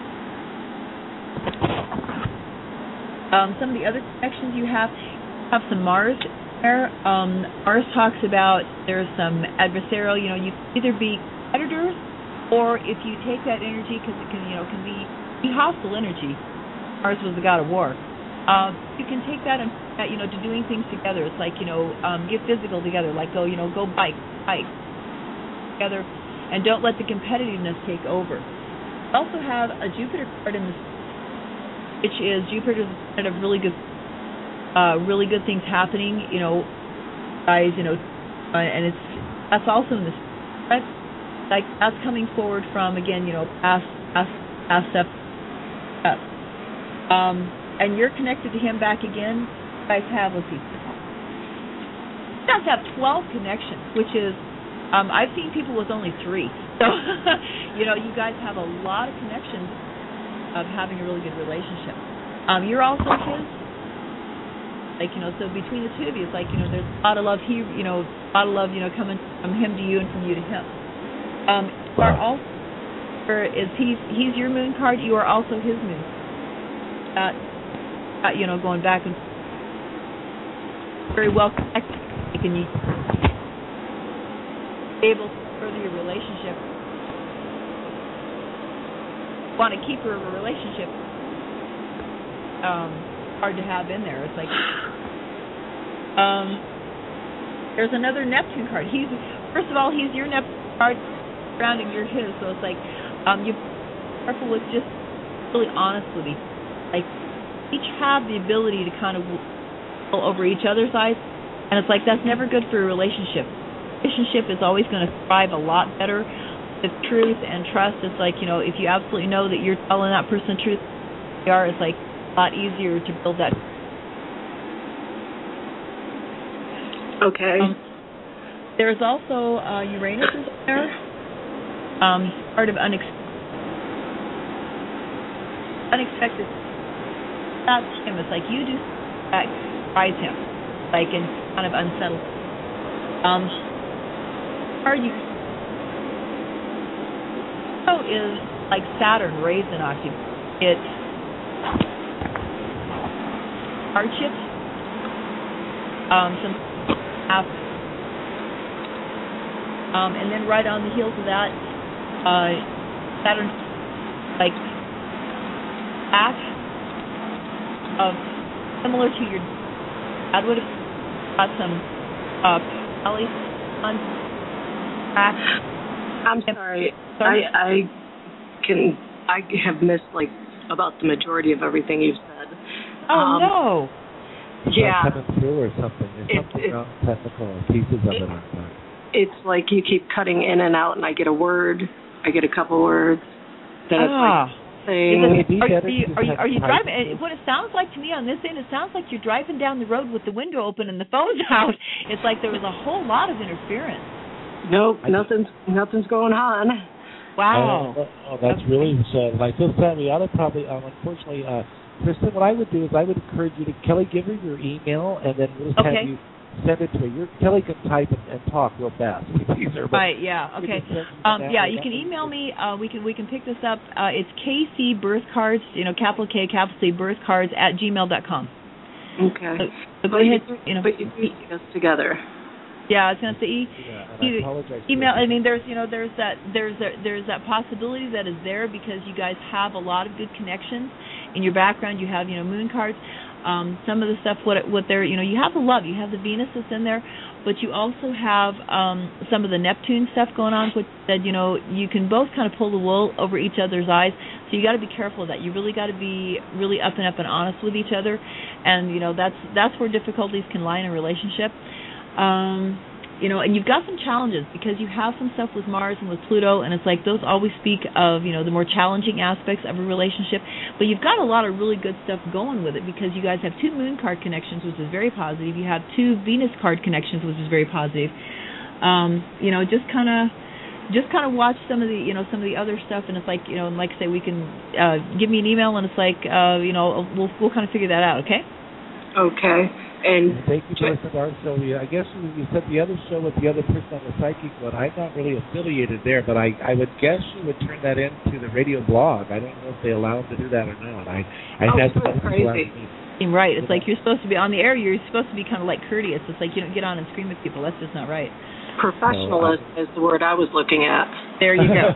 Um, some of the other connections you have. Have some Mars there. Um, Mars talks about there's some adversarial, you know, you can either be competitors, or if you take that energy, because it can, you know, can be, be hostile energy. Mars was the god of war. Uh, you can take that and, you know, to doing things together. It's like, you know, um, get physical together, like go, you know, go bike, bike together, and don't let the competitiveness take over. We also have a Jupiter card in this, which is Jupiter's kind of really good. Uh, really good things happening, you know, guys, you know, uh, and it's that's also in this. Right? like that's coming forward from, again, you know, past past past stuff. Um, and you're connected to him back again. You guys have, let's see, you guys have twelve connections, which is, um, I've seen people with only three. So, you know, you guys have a lot of connections of having a really good relationship. Um, you're also his, like, you know, so between the two of you, it's like, you know, there's a lot of love, he, you know, a lot of love, you know, coming from him to you and from you to him. Um, you are also, is he's, he's your moon card, you are also his moon. Uh, uh, you know, going back and very well connected, and you able to further your relationship. Want to keep her in a relationship, um, hard to have in there. It's like, um, there's another Neptune card. He's, first of all, he's your Neptune card, surrounding your his. So it's like, um, you be careful with just really honest with each. Like, each have the ability to kind of pull over each other's eyes, and it's like that's never good for a relationship. Relationship is always going to thrive a lot better with truth and trust. It's like, you know, if you absolutely know that you're telling that person the truth, they are, it's like a lot easier to build that. Okay. Um, there's also uh, Uranus is there. Um, part of unex- unexpected. That's him. It's like you do that surprise him, like, and kind of unsettle. Um, are you? So is like Saturn raised in octave. It's hardships. Um, some half. Um, and then right on the heels of that, uh, Saturn, like, back of, similar to your dad would have got some, uh, Kelly on back. I'm sorry. sorry. I, I can, I have missed, like, about the majority of everything you've said. Oh, um, no. It's yeah. not coming through or something. There's It, something it, wrong technical or pieces of it, it aren't done. It's like you keep cutting in and out, and I get a word, I get a couple words, then it's ah. like saying. Is it, are, are you, are you, are you driving? What it sounds like to me on this end, it sounds like you're driving down the road with the window open and the phone's out. It's like there was a whole lot of interference. Nope, nothing's nothing's going on. Wow. Oh, oh that's really sad. I feel sad. We ought to probably, um, unfortunately, uh, Kristen, what I would do is I would encourage you to, Kelly, give her your email, and then we'll just okay. have you send it to her. Your, Kelly can type and, and talk real fast. Her, right, yeah, okay. Um, yeah, you can email me. Uh, we can we can pick this up. Uh, it's K C Birth Cards, you know, capital K, capital C, Birth Cards at gmail dot com. Okay. So, so go but ahead, you, you know. But you keep us together. Yeah, I was going to say e- yeah, e- I apologize email. I mean, there's you know there's that there's that there's that possibility that is there because you guys have a lot of good connections in your background. You have you know moon cards. Um, some of the stuff what what they're you know you have the love, you have the Venus that's in there, but you also have um, some of the Neptune stuff going on, which said you know you can both kind of pull the wool over each other's eyes. So you got to be careful of that. You really got to be really up and up and honest with each other, and you know that's that's where difficulties can lie in a relationship. Um, you know, and you've got some challenges because you have some stuff with Mars and with Pluto, and it's like those always speak of, you know, the more challenging aspects of a relationship. But you've got a lot of really good stuff going with it because you guys have two moon card connections, which is very positive. You have two Venus card connections, which is very positive. Um, you know, just kind of, just kind of watch some of the, you know, some of the other stuff, and it's like, you know, and like I say, we can uh, give me an email, and it's like, uh, you know, we'll we'll kind of figure that out, okay? Okay. And thank you for listening to our show. I guess you said the other show with the other person on the psychic one. I'm not really affiliated there, but I, I would guess you would turn that into the radio blog. I don't know if they allow them to do that or not. I I oh, had so some crazy. Right. It's like you're supposed to be on the air. You're supposed to be kind of like courteous. It's like you don't get on and scream at people. That's just not right. Professional so, uh, is, is the word I was looking at. There you go.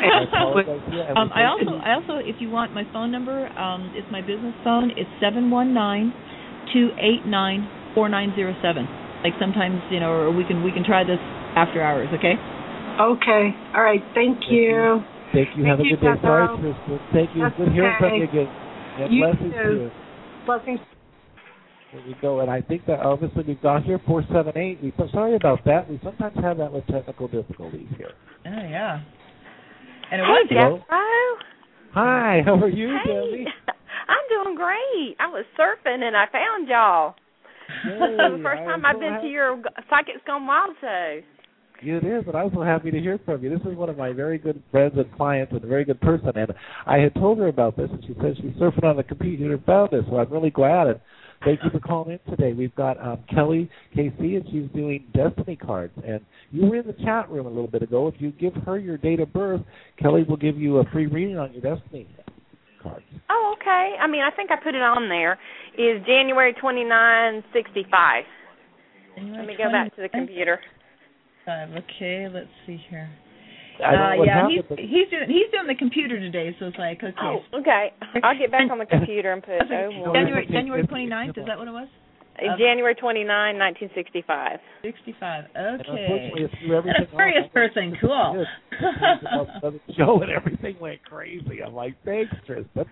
I, um, I also, I also, if you want my phone number, um, it's my business phone. It's seven one nine two eight nine four nine zero seven. Like sometimes, you know, or we can we can try this after hours. Okay. Okay. All right. Thank, thank you. you. Thank you. Thank Have you, a good day. Sorry, Kristen. Thank you. That's Good hearing okay. from you again. And you blessings too. to you. Blessings. There we go. And I think that obviously we've got here four seven eight. We sorry about that. We sometimes have that with technical difficulties here. Oh, yeah. And it hey, was Jethro. Hi, how are you, hey. Debbie? I'm doing great. I was surfing and I found y'all. Hey, This is the first time I'm I've so been happy. to your Psychics Gone Wild show. It is, and I'm so happy to hear from you. This is one of my very good friends and clients and a very good person, and I had told her about this, and she said she's surfing on the computer and found this, so I'm really glad, and thank you for calling in today. We've got um, Kelly K C, and she's doing Destiny cards, and you were in the chat room a little bit ago. If you give her your date of birth, Kelly will give you a free reading on your Destiny cards. Oh, okay. I mean, I think I put it on there. Is January twenty-ninth, sixty-five. Let me go back to the computer. Uh, okay, let's see here. I don't know uh, what yeah, happened, he's but he's doing he's doing the computer today, so it's like okay. Oh, okay. I'll get back on the computer and put Okay. oh, January January twenty-ninth, is that what it was? Uh, January twenty-ninth, nineteen sixty-five. sixty-five. And Okay. unfortunately, it threw everything An Aquarius off. person, cool. The show and everything went crazy. I'm like, thanks, Tristan.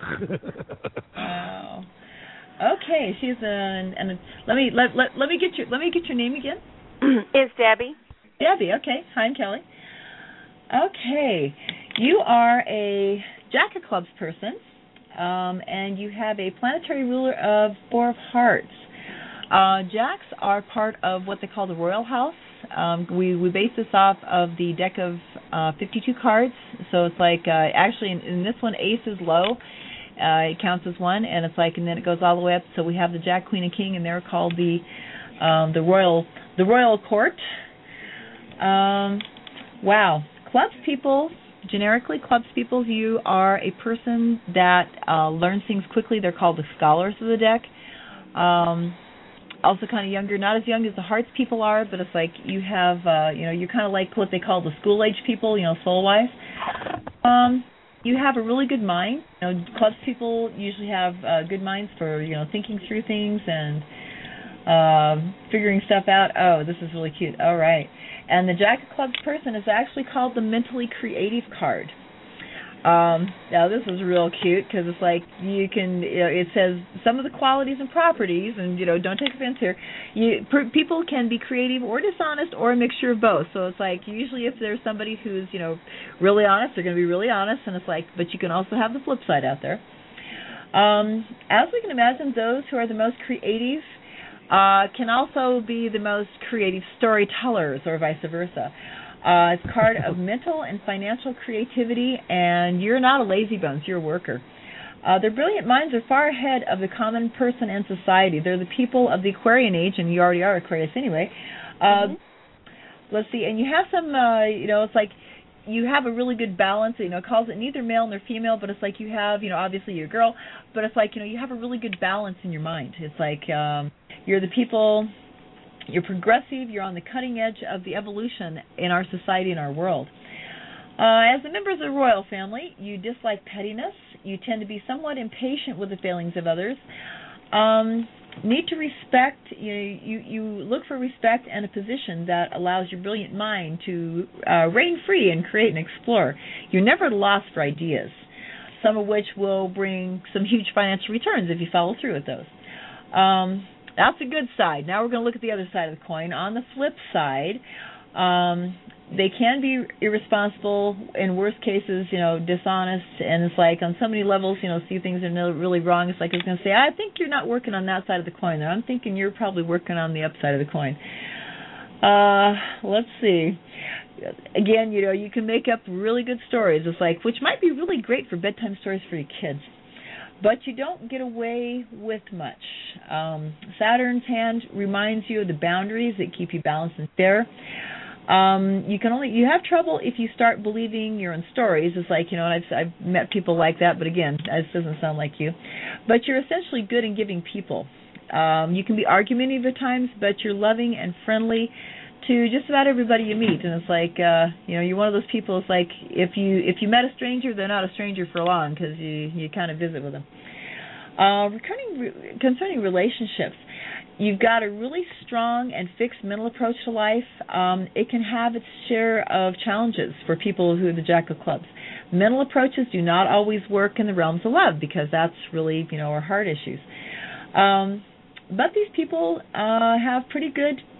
Wow. Okay, she's an and let me let, let let me get your let me get your name again. It's Debbie. Debbie. Okay. Hi, I'm Kelly. Okay, you are a Jack of Clubs person, um, and you have a planetary ruler of Four of Hearts. Uh, Jacks are part of what they call the Royal House. Um, we we base this off of the deck of uh, fifty-two cards, so it's like uh, actually in, in this one, Ace is low. Uh, it counts as one, and it's like, and then it goes all the way up. So we have the Jack, Queen, and King, and they're called the um, the Royal the Royal Court. Um, wow, clubs people, generically clubs people, you are a person that uh, learns things quickly. They're called the scholars of the deck. Um, also kind of younger, not as young as the Hearts people are, but it's like you have, uh, you know, you're kind of like what they call the school age people, you know, soul-wise. Um, you have a really good mind. You know, clubs people usually have uh, good minds for, you know, thinking through things and uh, figuring stuff out. Oh, this is really cute. All right. And the Jack of Clubs person is actually called the mentally creative card. Um, now, this is real cute because it's like you can, you know, it says some of the qualities and properties, and, you know, don't take offense here. You, per, people can be creative or dishonest or a mixture of both. So it's like usually if there's somebody who's, you know, really honest, they're going to be really honest. And it's like, but you can also have the flip side out there. Um, as we can imagine, those who are the most creative uh, can also be the most creative storytellers or vice versa. Uh, it's a card of mental and financial creativity, and you're not a lazy bones, you're a worker. Uh, their brilliant minds are far ahead of the common person and society. They're the people of the Aquarian age, and you already are Aquarius anyway. Uh, mm-hmm. Let's see, and you have some, uh, you know, it's like you have a really good balance. You know, it calls it neither male nor female, but it's like you have, you know, obviously you're a girl, but it's like, you know, you have a really good balance in your mind. It's like um, you're the people... You're progressive. You're on the cutting edge of the evolution in our society and our world. Uh, as a member of the royal family, you dislike pettiness. You tend to be somewhat impatient with the failings of others. Um, need to respect. You, you you look for respect and a position that allows your brilliant mind to uh, reign free and create and explore. You're never lost for ideas, some of which will bring some huge financial returns if you follow through with those. Um, That's a good side. Now we're going to look at the other side of the coin. On the flip side, um, they can be irresponsible, in worst cases, you know, dishonest, and it's like on so many levels, you know, see things are really wrong. It's like it's going to say, I think you're not working on that side of the coin there. I'm thinking you're probably working on the upside of the coin. Uh, let's see. Again, you know, you can make up really good stories. It's like, which might be really great for bedtime stories for your kids. But you don't get away with much. Um, Saturn's hand reminds you of the boundaries that keep you balanced and fair. Um, you can only you have trouble if you start believing your own stories. It's like, you know, and I've, I've met people like that, but again, this doesn't sound like you. But you're essentially good in giving people. Um, you can be argumentative at times, but you're loving and friendly to just about everybody you meet. And it's like, uh, you know, you're one of those people, it's like if you if you met a stranger, they're not a stranger for long because you, you kind of visit with them. Uh, recurring, concerning relationships, you've got a really strong and fixed mental approach to life. Um, it can have its share of challenges for people who are the Jack of Clubs. Mental approaches do not always work in the realms of love because that's really, you know, our heart issues. Um, but these people uh, have pretty good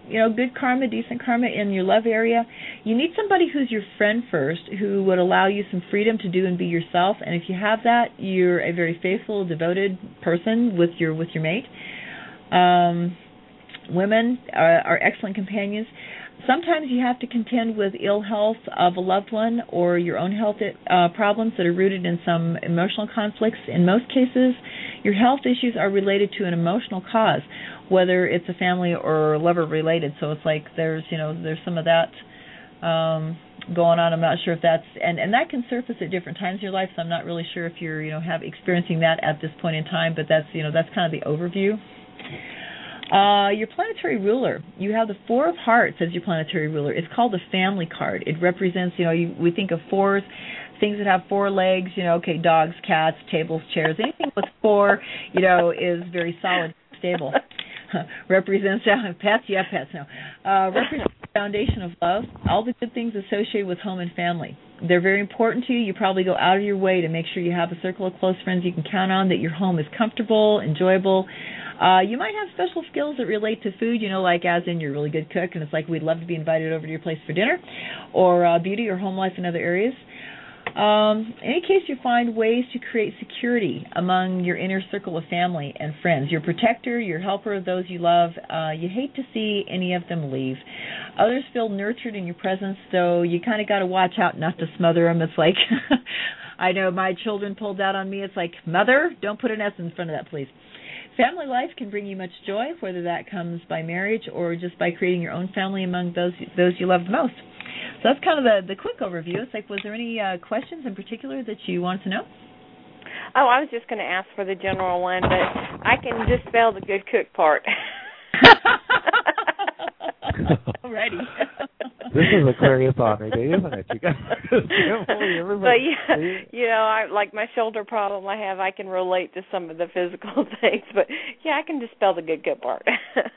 you know, good karma, decent karma in your love area. You need somebody who's your friend first, who would allow you some freedom to do and be yourself. And if you have that, you're a very faithful, devoted person with your with your mate. Um, women are, are excellent companions. Sometimes you have to contend with ill health of a loved one or your own health uh, problems that are rooted in some emotional conflicts. In most cases, your health issues are related to an emotional cause, whether it's a family or lover related. So it's like there's, you know, there's some of that um, going on. I'm not sure if that's, and, and that can surface at different times in your life. So I'm not really sure if you're, you know, have experiencing that at this point in time. But that's, you know, that's kind of the overview. Uh, your planetary ruler, you have the Four of Hearts as your planetary ruler. It's called the family card. It represents, you know, you, we think of fours, things that have four legs, you know, okay, dogs, cats, tables, chairs, anything with four, you know, is very solid, stable. represents, uh, pets, yeah, pets, no. Uh, represents the foundation of love, all the good things associated with home and family. They're very important to you. You probably go out of your way to make sure you have a circle of close friends you can count on, that your home is comfortable, enjoyable. Uh, you might have special skills that relate to food, you know, like as in you're a really good cook, and it's like we'd love to be invited over to your place for dinner, or uh, beauty or home life in other areas. Um, in any case, you find ways to create security among your inner circle of family and friends. Your protector, your helper, those you love, uh, you hate to see any of them leave. Others feel nurtured in your presence, though you kind of got to watch out not to smother them. It's like, I know my children pulled out on me. It's like, Mother, don't put an S in front of that, please. Family life can bring you much joy, whether that comes by marriage or just by creating your own family among those those you love the most. So that's kind of the, the quick overview. It's like, was there any uh, questions in particular that you wanted to know? Oh, I was just going to ask for the general one, but I can just spell the good cook part. Alrighty. This is Aquarius Honor Day, isn't it? You guys, but yeah, you know, I like my shoulder problem I have. I can relate to some of the physical things, but yeah, I can just spell the good good part.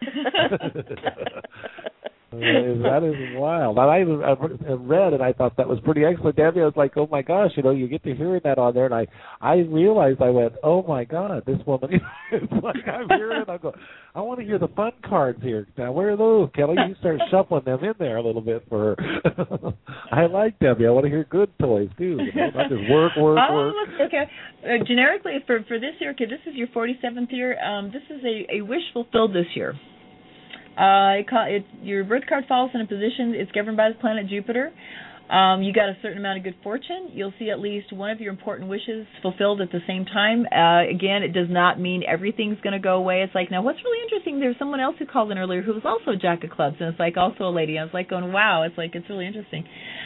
That is wild. I read and I thought that was pretty excellent, Debbie. I was like, oh my gosh, you know, you get to hearing that on there, and I, I realized I went, oh my God, this woman. It's like I'm hearing it. I go, I want to hear the fun cards here. Now, where are those, Kelly? You start shuffling them in there a little bit for her. I like Debbie. I want to hear good toys too. You know? Not just work, work, oh, work. Look, okay. Uh, generically, for for this year, okay, this is your forty-seventh year. Um, this is a, a wish fulfilled this year. Uh, it, it, your birth card falls in a position, it's governed by the planet Jupiter. Um, you got a certain amount of good fortune. You'll see at least one of your important wishes fulfilled at the same time. Uh, again, it does not mean everything's going to go away. It's like, now what's really interesting, there's someone else who called in earlier who was also a Jack of Clubs, and it's like also a lady. I was like going, wow, it's like, it's really interesting.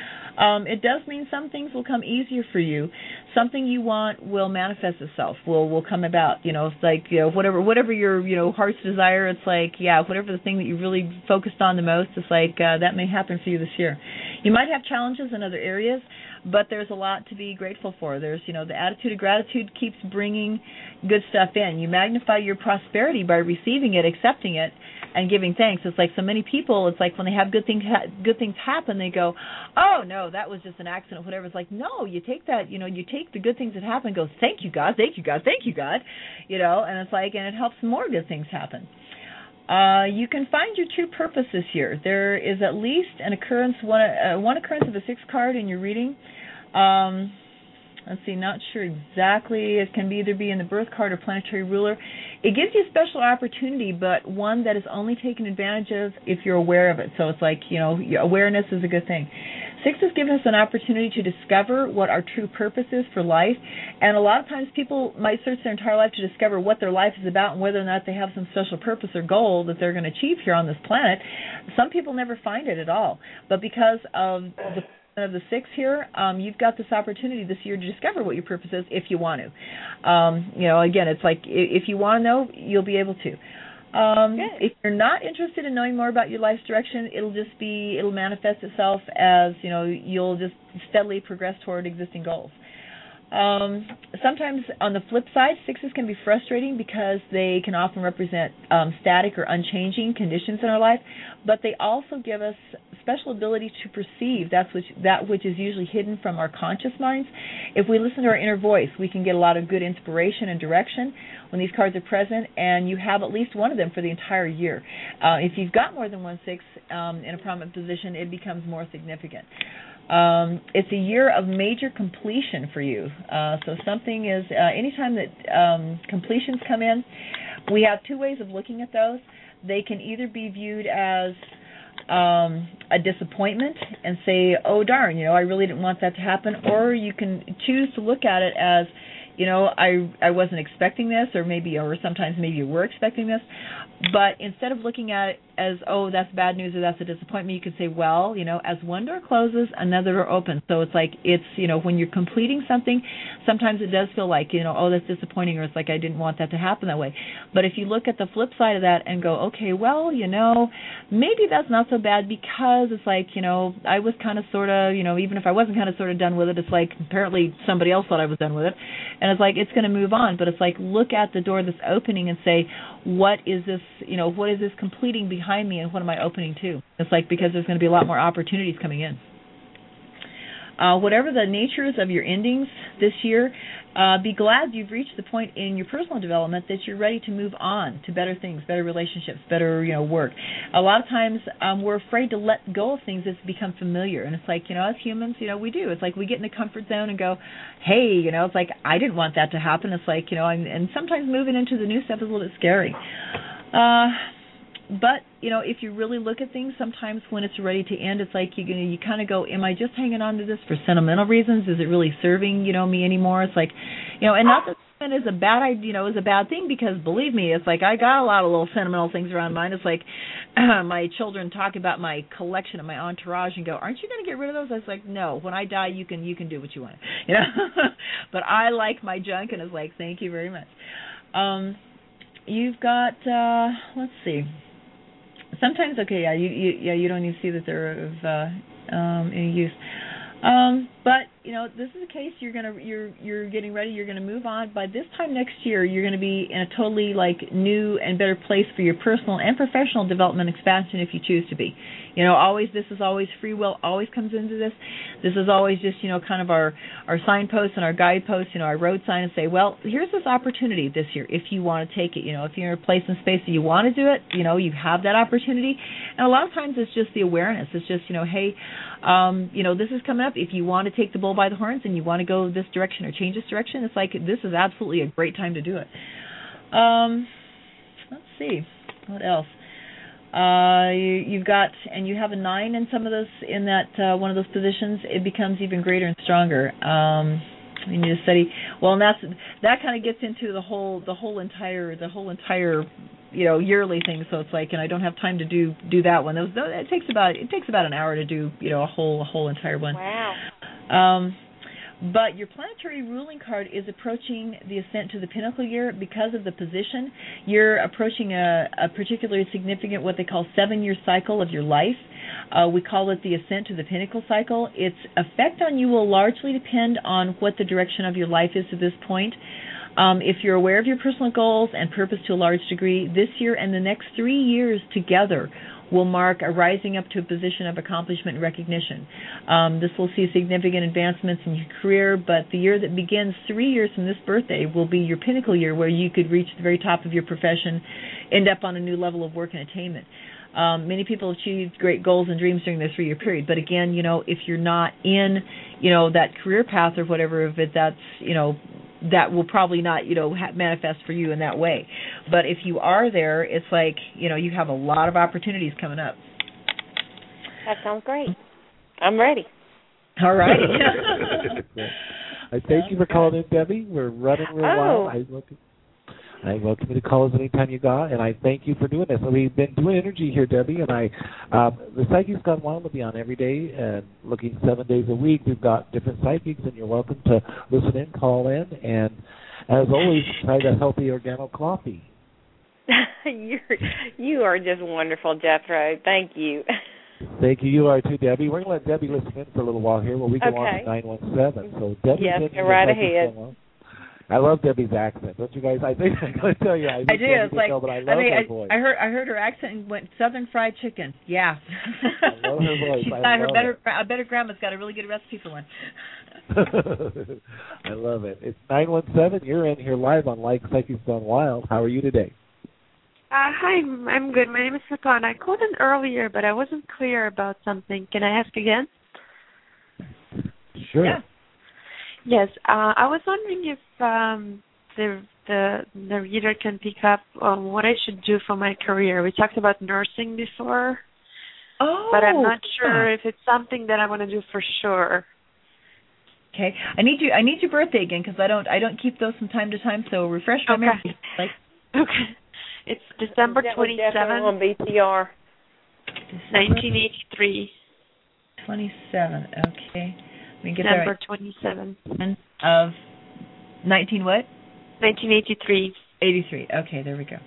Um, it does mean some things will come easier for you. Something you want will manifest itself, will will come about. You know, it's like, you know, whatever whatever your, you know, heart's desire, it's like, yeah, whatever the thing that you really focused on the most, it's like uh, that may happen for you this year. You might have challenges in other areas, but there's a lot to be grateful for. There's, you know, the attitude of gratitude keeps bringing good stuff in. You magnify your prosperity by receiving it, accepting it, and giving thanks. It's like so many people, it's like when they have good things ha- good things happen, they go, oh, no, that was just an accident, whatever. It's like, no, you take that, you know, you take the good things that happen and go, thank you, God, thank you, God, thank you, God, you know, and it's like, and it helps more good things happen. Uh, you can find your true purpose this year. There is at least an occurrence, one, uh, one occurrence of a sixth card in your reading. Um, let's see, not sure exactly. It can be either be in the birth card or planetary ruler. It gives you a special opportunity, but one that is only taken advantage of if you're aware of it. So it's like, you know, awareness is a good thing. Sixes give us an opportunity to discover what our true purpose is for life. And a lot of times people might search their entire life to discover what their life is about and whether or not they have some special purpose or goal that they're going to achieve here on this planet. Some people never find it at all. But because of the of the six here, um, you've got this opportunity this year to discover what your purpose is if you want to. Um, you know, again, it's like if you want to know, you'll be able to. Um, if you're not interested in knowing more about your life's direction, it'll just be, it'll manifest itself as, you know, you'll just steadily progress toward existing goals. Um, sometimes on the flip side, sixes can be frustrating because they can often represent um, static or unchanging conditions in our life, but they also give us special ability to perceive that's which, that which is usually hidden from our conscious minds. If we listen to our inner voice, we can get a lot of good inspiration and direction when these cards are present, and you have at least one of them for the entire year. Uh, if you've got more than one six um, in a prominent position, it becomes more significant. Um, it's a year of major completion for you. Uh, so something is, uh, anytime that um, completions come in, we have two ways of looking at those. They can either be viewed as um, a disappointment and say, oh, darn, you know, I really didn't want that to happen. Or you can choose to look at it as, you know, I I wasn't expecting this, or maybe, or sometimes maybe you were expecting this. But instead of looking at it as, oh, that's bad news or that's a disappointment, you could say, well, you know, as one door closes, another door opens. So it's like, it's, you know, when you're completing something, sometimes it does feel like, you know, oh, that's disappointing, or it's like I didn't want that to happen that way. But if you look at the flip side of that and go, okay, well, you know, maybe that's not so bad, because it's like, you know, I was kind of sort of, you know, even if I wasn't kind of sort of done with it, it's like apparently somebody else thought I was done with it. And it's like, it's going to move on. But it's like, look at the door that's opening and say, what is this, you know, what is this completing behind me, and what am I opening to? It's like, because there's going to be a lot more opportunities coming in. Uh, whatever the natures of your endings this year, uh, be glad you've reached the point in your personal development that you're ready to move on to better things, better relationships, better, you know, work. A lot of times um, we're afraid to let go of things that's become familiar, and it's like, you know, as humans, you know, we do. It's like we get in the comfort zone and go, hey, you know, it's like I didn't want that to happen. It's like, you know, I'm, and sometimes moving into the new stuff is a little bit scary. Uh, But, you know, if you really look at things, sometimes when it's ready to end, it's like you you kind of go, am I just hanging on to this for sentimental reasons? Is it really serving, you know, me anymore? It's like, you know, and not that it is a bad idea, you know, is a bad thing, because believe me, it's like I got a lot of little sentimental things around mine. It's like uh, my children talk about my collection and my entourage and go, aren't you going to get rid of those? I was like, no, when I die, you can you can do what you want, you know. But I like my junk, and it's like, thank you very much. Um, you've got, uh, let's see. Sometimes, okay, yeah, you, you yeah you don't even see that they're of uh, um, any use. Um, but you know, this is a case you're gonna you're you're getting ready. You're gonna move on. By this time next year, you're gonna be in a totally like new and better place for your personal and professional development expansion if you choose to be. You know, always this is always free will. Always comes into this. This is always just, you know, kind of our our signposts and our guideposts. You know, our road sign, and say, well, here's this opportunity this year if you want to take it. You know, if you're in a place and space that you want to do it, you know, you have that opportunity. And a lot of times it's just the awareness. It's just, you know, hey, um, you know, this is coming up. If you want to take the bull by the horns and you want to go this direction or change this direction, it's like this is absolutely a great time to do it. Um, let's see, what else? Uh, you, you've got, and you have a nine in some of those, in that uh, one of those positions. It becomes even greater and stronger. Um, you need to study. Well, and that's that kind of gets into the whole, the whole entire, the whole entire, you know, yearly thing. So it's like, and I don't have time to do do that one. Those, it takes about it takes about an hour to do, you know, a whole a whole entire one. Wow. Um, but your planetary ruling card is approaching the ascent to the pinnacle year because of the position. You're approaching a, a particularly significant, what they call seven-year cycle of your life. Uh, we call it the ascent to the pinnacle cycle. Its effect on you will largely depend on what the direction of your life is to this point. Um, if you're aware of your personal goals and purpose to a large degree, this year and the next three years together will mark a rising up to a position of accomplishment and recognition. Um, this will see significant advancements in your career, but the year that begins three years from this birthday will be your pinnacle year, where you could reach the very top of your profession, end up on a new level of work and attainment. Um, many people achieved great goals and dreams during this three-year period, but again, you know, if you're not in, you know, that career path or whatever, if it, that's, you know, that will probably not, you know, ha- manifest for you in that way. But if you are there, it's like, you know, you have a lot of opportunities coming up. That sounds great. I'm ready. All right. I thank you for calling in, Debbie. We're running real oh. wild. I welcome, I welcome you to call us anytime you got, and I thank you for doing this. So we've been doing energy here, Debbie, and I, um, the Psychics Gone Wild will be on every day and looking seven days a week. We've got different psychics, and you're welcome to listen in, call in, and as always, try the healthy organic coffee. You're, you are just wonderful, Jethro. Thank you. Thank you. You are too, Debbie. We're going to let Debbie listen in for a little while here while we go okay. on to nine one seven. So Debbie, yes, go right ahead. I love Debbie's accent. Don't you guys? I think I gotta tell you, I, I do. It's like tell, but I love I mean, her I, voice. I heard I heard her accent and went Southern Fried Chicken. Yeah. I love her voice. She's I got her love better. it. A better grandma's got a really good recipe for one. I love it. It's nine one seven. You're in here live on Like Psychics Gone Wild. How are you today? Uh, hi, I'm good. My name is Satan. I called in earlier, but I wasn't clear about something. Can I ask again? Sure. Yeah. Yes, uh, I was wondering if um, the the the reader can pick up on what I should do for my career. We talked about nursing before, oh, but I'm not sure if it's something that I want to do for sure. Okay, I need you. I need your birthday again because I don't. I don't keep those from time to time. So refresh my okay. memory. Like, okay, it's December twenty seventh on B T R. nineteen eighty three. Twenty seven. Okay. Let me get December that right. twenty seventh of nineteen what? Nineteen eighty three. Eighty three. Okay, there we go.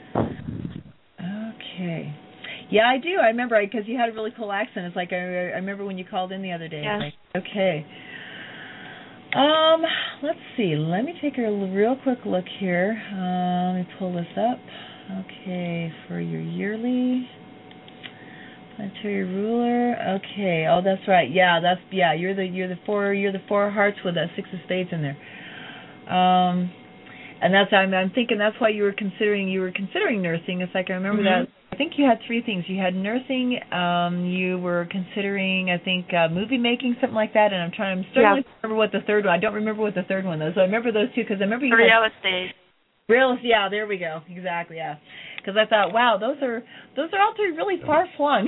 Okay. Yeah, I do. I remember because you had a really cool accent. It's like I, I remember when you called in the other day. Yes. Like, okay. Um, let's see. Let me take a real quick look here. Uh, let me pull this up. Okay, for your yearly planetary ruler. Okay. Oh, that's right. Yeah, that's yeah. You're the you're the four you're the four hearts with that six of spades in there. Um, and that's I'm I'm thinking that's why you were considering you were considering nursing. It's like I remember mm-hmm. that. I think you had three things. You had nursing. Um, you were considering, I think, uh, movie making, something like that. And I'm trying. I'm struggling yeah. to remember what the third one. I don't remember what the third one was. So I remember those two because I remember you. Real had, estate. Real. Yeah, there we go. Exactly. Yeah. Because I thought, wow, those are those are all three really far flung.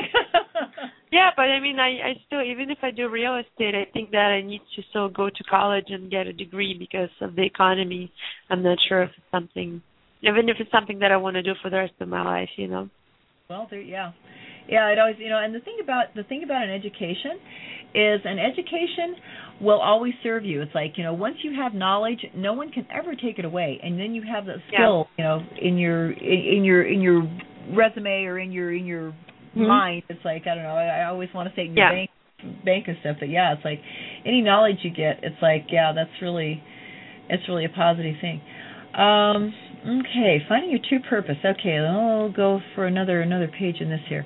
yeah, but I mean, I, I still, even if I do real estate, I think that I need to still go to college and get a degree because of the economy. I'm not sure if it's something. Even if it's something that I want to do for the rest of my life, you know. Well, there, yeah, yeah. It always, you know, and the thing about the thing about an education is an education will always serve you. It's like, you know, once you have knowledge, no one can ever take it away, and then you have that skill, yeah. you know, in your in, in your in your resume or in your in your mm-hmm. mind. It's like I don't know. I, I always want to say in your yeah. bank bank and stuff, but yeah, it's like any knowledge you get, it's like yeah, that's really it's really a positive thing. Um, okay, finding your true purpose. Okay, I'll go for another another page in this here.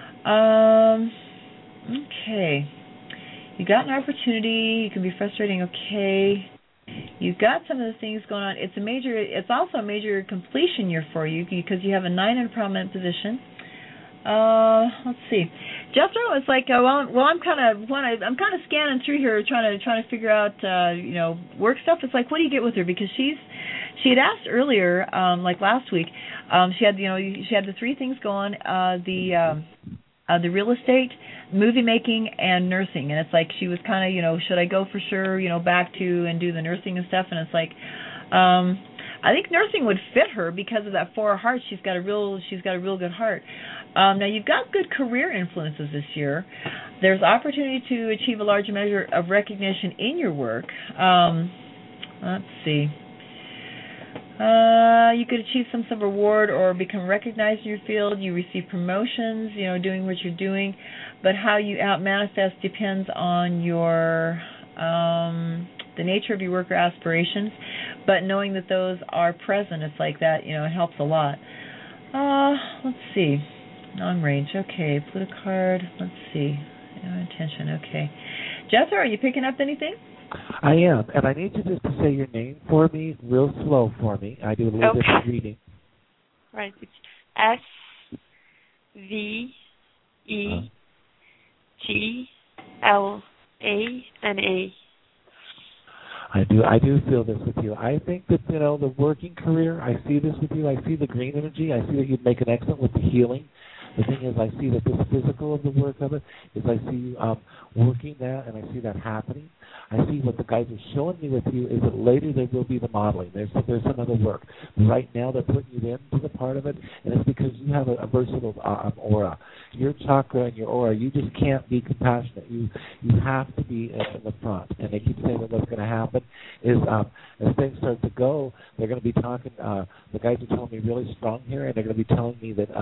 Um, okay, you got an opportunity. You can be frustrating. Okay, you've got some of the things going on. It's a major. It's also a major completion year for you because you have a nine in a prominent position. Uh, let's see. Jethro, it's like, uh, well, well, I'm kind of, when I, I'm kind of scanning through here, trying to, trying to figure out, uh, you know, work stuff. It's like, what do you get with her? Because she's, she had asked earlier, um, like last week, um, she had, you know, she had the three things going, uh, the, um, uh, the real estate, movie making, and nursing. And it's like, she was kind of, you know, should I go for sure, you know, back to and do the nursing and stuff? And it's like, um, I think nursing would fit her because of that four of hearts. She's got a real, she's got a real good heart. Um, now, you've got good career influences this year. There's opportunity to achieve a large measure of recognition in your work. Um, let's see. Uh, you could achieve some sort of reward or become recognized in your field. You receive promotions, you know, doing what you're doing. But how you out manifest depends on your um, the nature of your work or aspirations. But knowing that those are present, it's like that, you know, it helps a lot. Uh, let's see. Long range, okay. Put a card. Let's see. No intention, okay. Jethro, are you picking up anything? I am, and I need you just to say your name for me, real slow for me. I do a little okay. bit of reading. Right. It's S V E T L A N A. I do. I do feel this with you. I think that, you know, the working career. I see this with you. I see the green energy. I see that you'd make an excellent with the healing. The thing is, I see that this physical of the work of it is I see you um, working that, and I see that happening. I see what the guys are showing me with you is that later there will be the modeling. There's there's another work. Right now they're putting you into the part of it, and it's because you have a, a versatile uh, aura. Your chakra and your aura, you just can't be compassionate. You you have to be in, in the front. And they keep saying that what's going to happen is um, as things start to go, they're going to be talking. Uh, the guys are telling me really strong here, and they're going to be telling me that uh,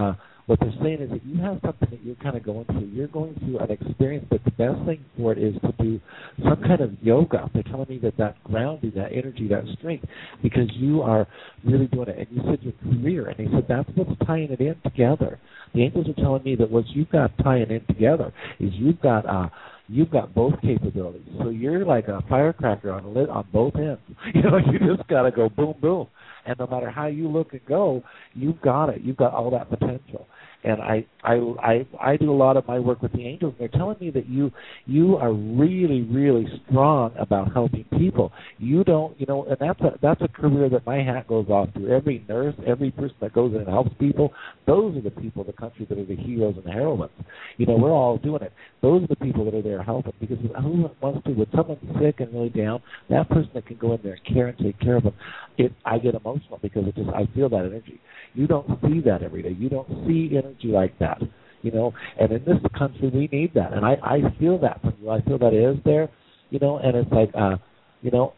what they're saying is that you have something that you're kind of going through. You're going through an experience, but the best thing for it is to do some kind of yoga. They're telling me that that grounding, that energy, that strength, because you are really doing it. And you said your career, and they said that's what's tying it in together. The angels are telling me that what you've got tying in together is you've got uh, you've got both capabilities. So you're like a firecracker on lit on both ends. You know, you just got to go boom, boom. And no matter how you look and go, you've got it. You've got all that potential. And I, I, I, I do a lot of my work with the angels, and they're telling me that you, you are really, really strong about helping people. You don't, you know, and that's a that's a career that my hat goes off to. Every nurse, every person that goes in and helps people, those are the people in the country that are the heroes and the heroines. You know, we're all doing it. Those are the people that are there helping. Because who wants to? When someone's sick and really down, that person that can go in there and care and take care of them, it, I get emotional because it just I feel that energy. You don't see that every day. You don't see energy like that, you know. And in this country, we need that. And I, I feel that from you. I feel that is there, you know. And it's like, uh, you know,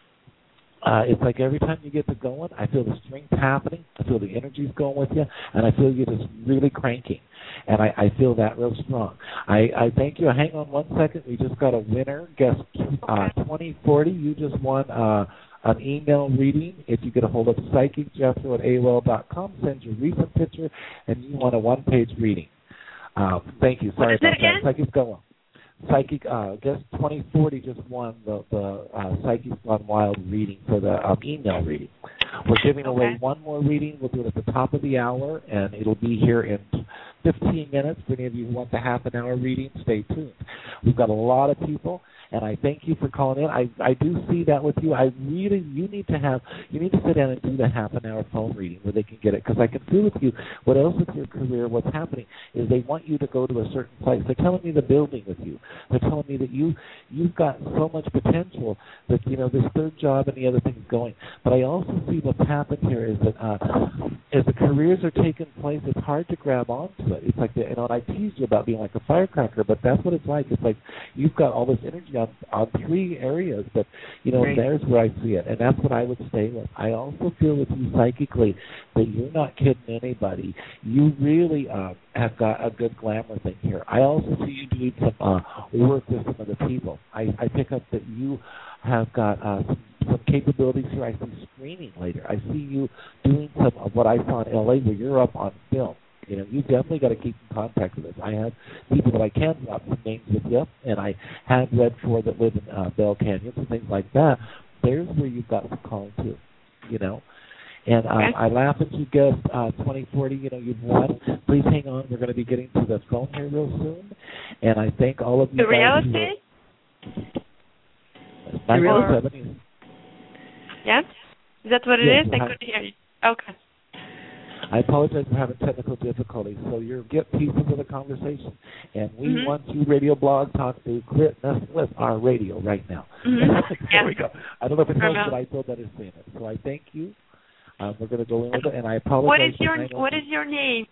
uh, it's like every time you get to going, I feel the strength happening. I feel the energy's going with you, and I feel you just really cranking. And I, I feel that real strong. I, I thank you. Hang on one second. We just got a winner. Guess uh, twenty forty. You just won. Uh, An email reading. If you get a hold of Psychic Jethro at A O L dot com, send your recent picture, and you want a one-page reading. Um, thank you. Sorry about that. Psychic's going. Psychic, uh, guess twenty forty just won the, the uh, Psychic's Gone Wild reading for the um, email reading. We're giving away okay. one more reading. We'll do it at the top of the hour, and it'll be here in fifteen minutes. For any of you who want the half an hour reading, stay tuned. We've got a lot of people. And I thank you for calling in. I, I do see that with you. I really, you need to have, you need to sit down and do the half an hour phone reading where they can get it. Because I can feel with you, what else with your career, what's happening is they want you to go to a certain place. They're telling me the building with you. They're telling me that you, you've got so much potential that, you know, this third job and the other things going. But I also see what's happened here is that uh, as the careers are taking place, it's hard to grab onto it. It's like, the, you know, and I teased you about being like a firecracker, but that's what it's like. It's like you've got all this energy on, on three areas, but, you know, right. There's where I see it, and that's what I would stay with. I also feel with you psychically that you're not kidding anybody. You really uh, have got a good glamour thing here. I also see you doing some uh, work with some of the people. I, I pick up that you have got uh, some, some capabilities here. I see screening later. I see you doing some of what I saw in L A where you're up on film. You know, you definitely got to keep in contact with us. I have people that I can drop some names with you, and I have read for that live in uh, Bell Canyon and things like that. There's where you've got some calling too, you know. And um, okay. I laugh at you, guess uh, twenty forty. You know, you've won. Please hang on. We're going to be getting to the phone here real soon. And I thank all of you. The guys real estate. nine one seven. Yeah, is that what it yes, is? I couldn't hear you. Okay. I apologize for having technical difficulties. So you get pieces of the conversation, and we mm-hmm. want you, Radio Blog Talk, to quit messing with our radio right now. Mm-hmm. there yeah. we go. I don't know if it helps, but I feel better saying it. So I thank you. Um, we're going to go in with it, and I apologize. What is your What is your name?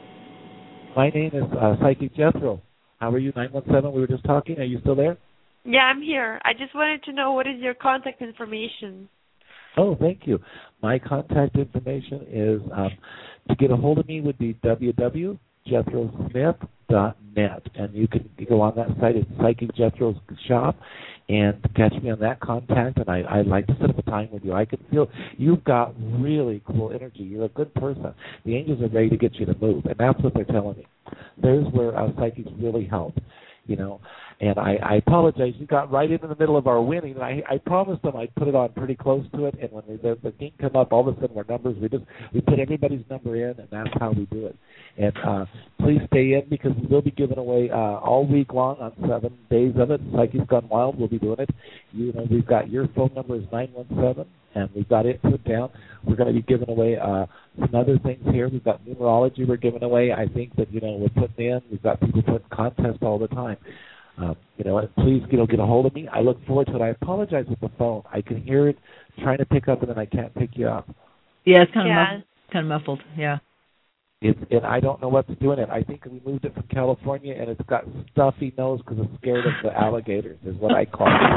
My name is uh, Psychic Jethro. How are you? nine one seven. We were just talking. Are you still there? Yeah, I'm here. I just wanted to know what is your contact information. Oh, thank you. My contact information is, um, to get a hold of me would be w w w dot jethro smith dot net. And you can go on that site. It's Psychic Jethro's shop. And catch me on that contact. And I, I'd like to set up a time with you. I can feel you've got really cool energy. You're a good person. The angels are ready to get you to move. And that's what they're telling me. There's where uh, psychics really help. You know, and I, I apologize. You got right into the middle of our winning. And I, I promised them I'd put it on pretty close to it. And when we, the, the game come up, all of a sudden our numbers, we just we put everybody's number in, and that's how we do it. And uh, please stay in because we will be giving away uh, all week long on seven days of it. Psychic's Gone Wild. We'll be doing it. You know, we've got your phone number is nine one seven, and we've got it put down. We're going to be giving away uh, some other things here. We've got numerology we're giving away. I think that, you know, we're putting in. We've got people putting contests all the time. Um, you know, please, you know, get a hold of me. I look forward to it. I apologize with the phone. I can hear it trying to pick up, and then I can't pick you up. Yeah, it's kind of yeah. muffled. Kind of muffled. Yeah. It's, and I don't know what's doing it. I think we moved it from California, and it's got stuffy nose because it's scared of the alligators, is what I call it.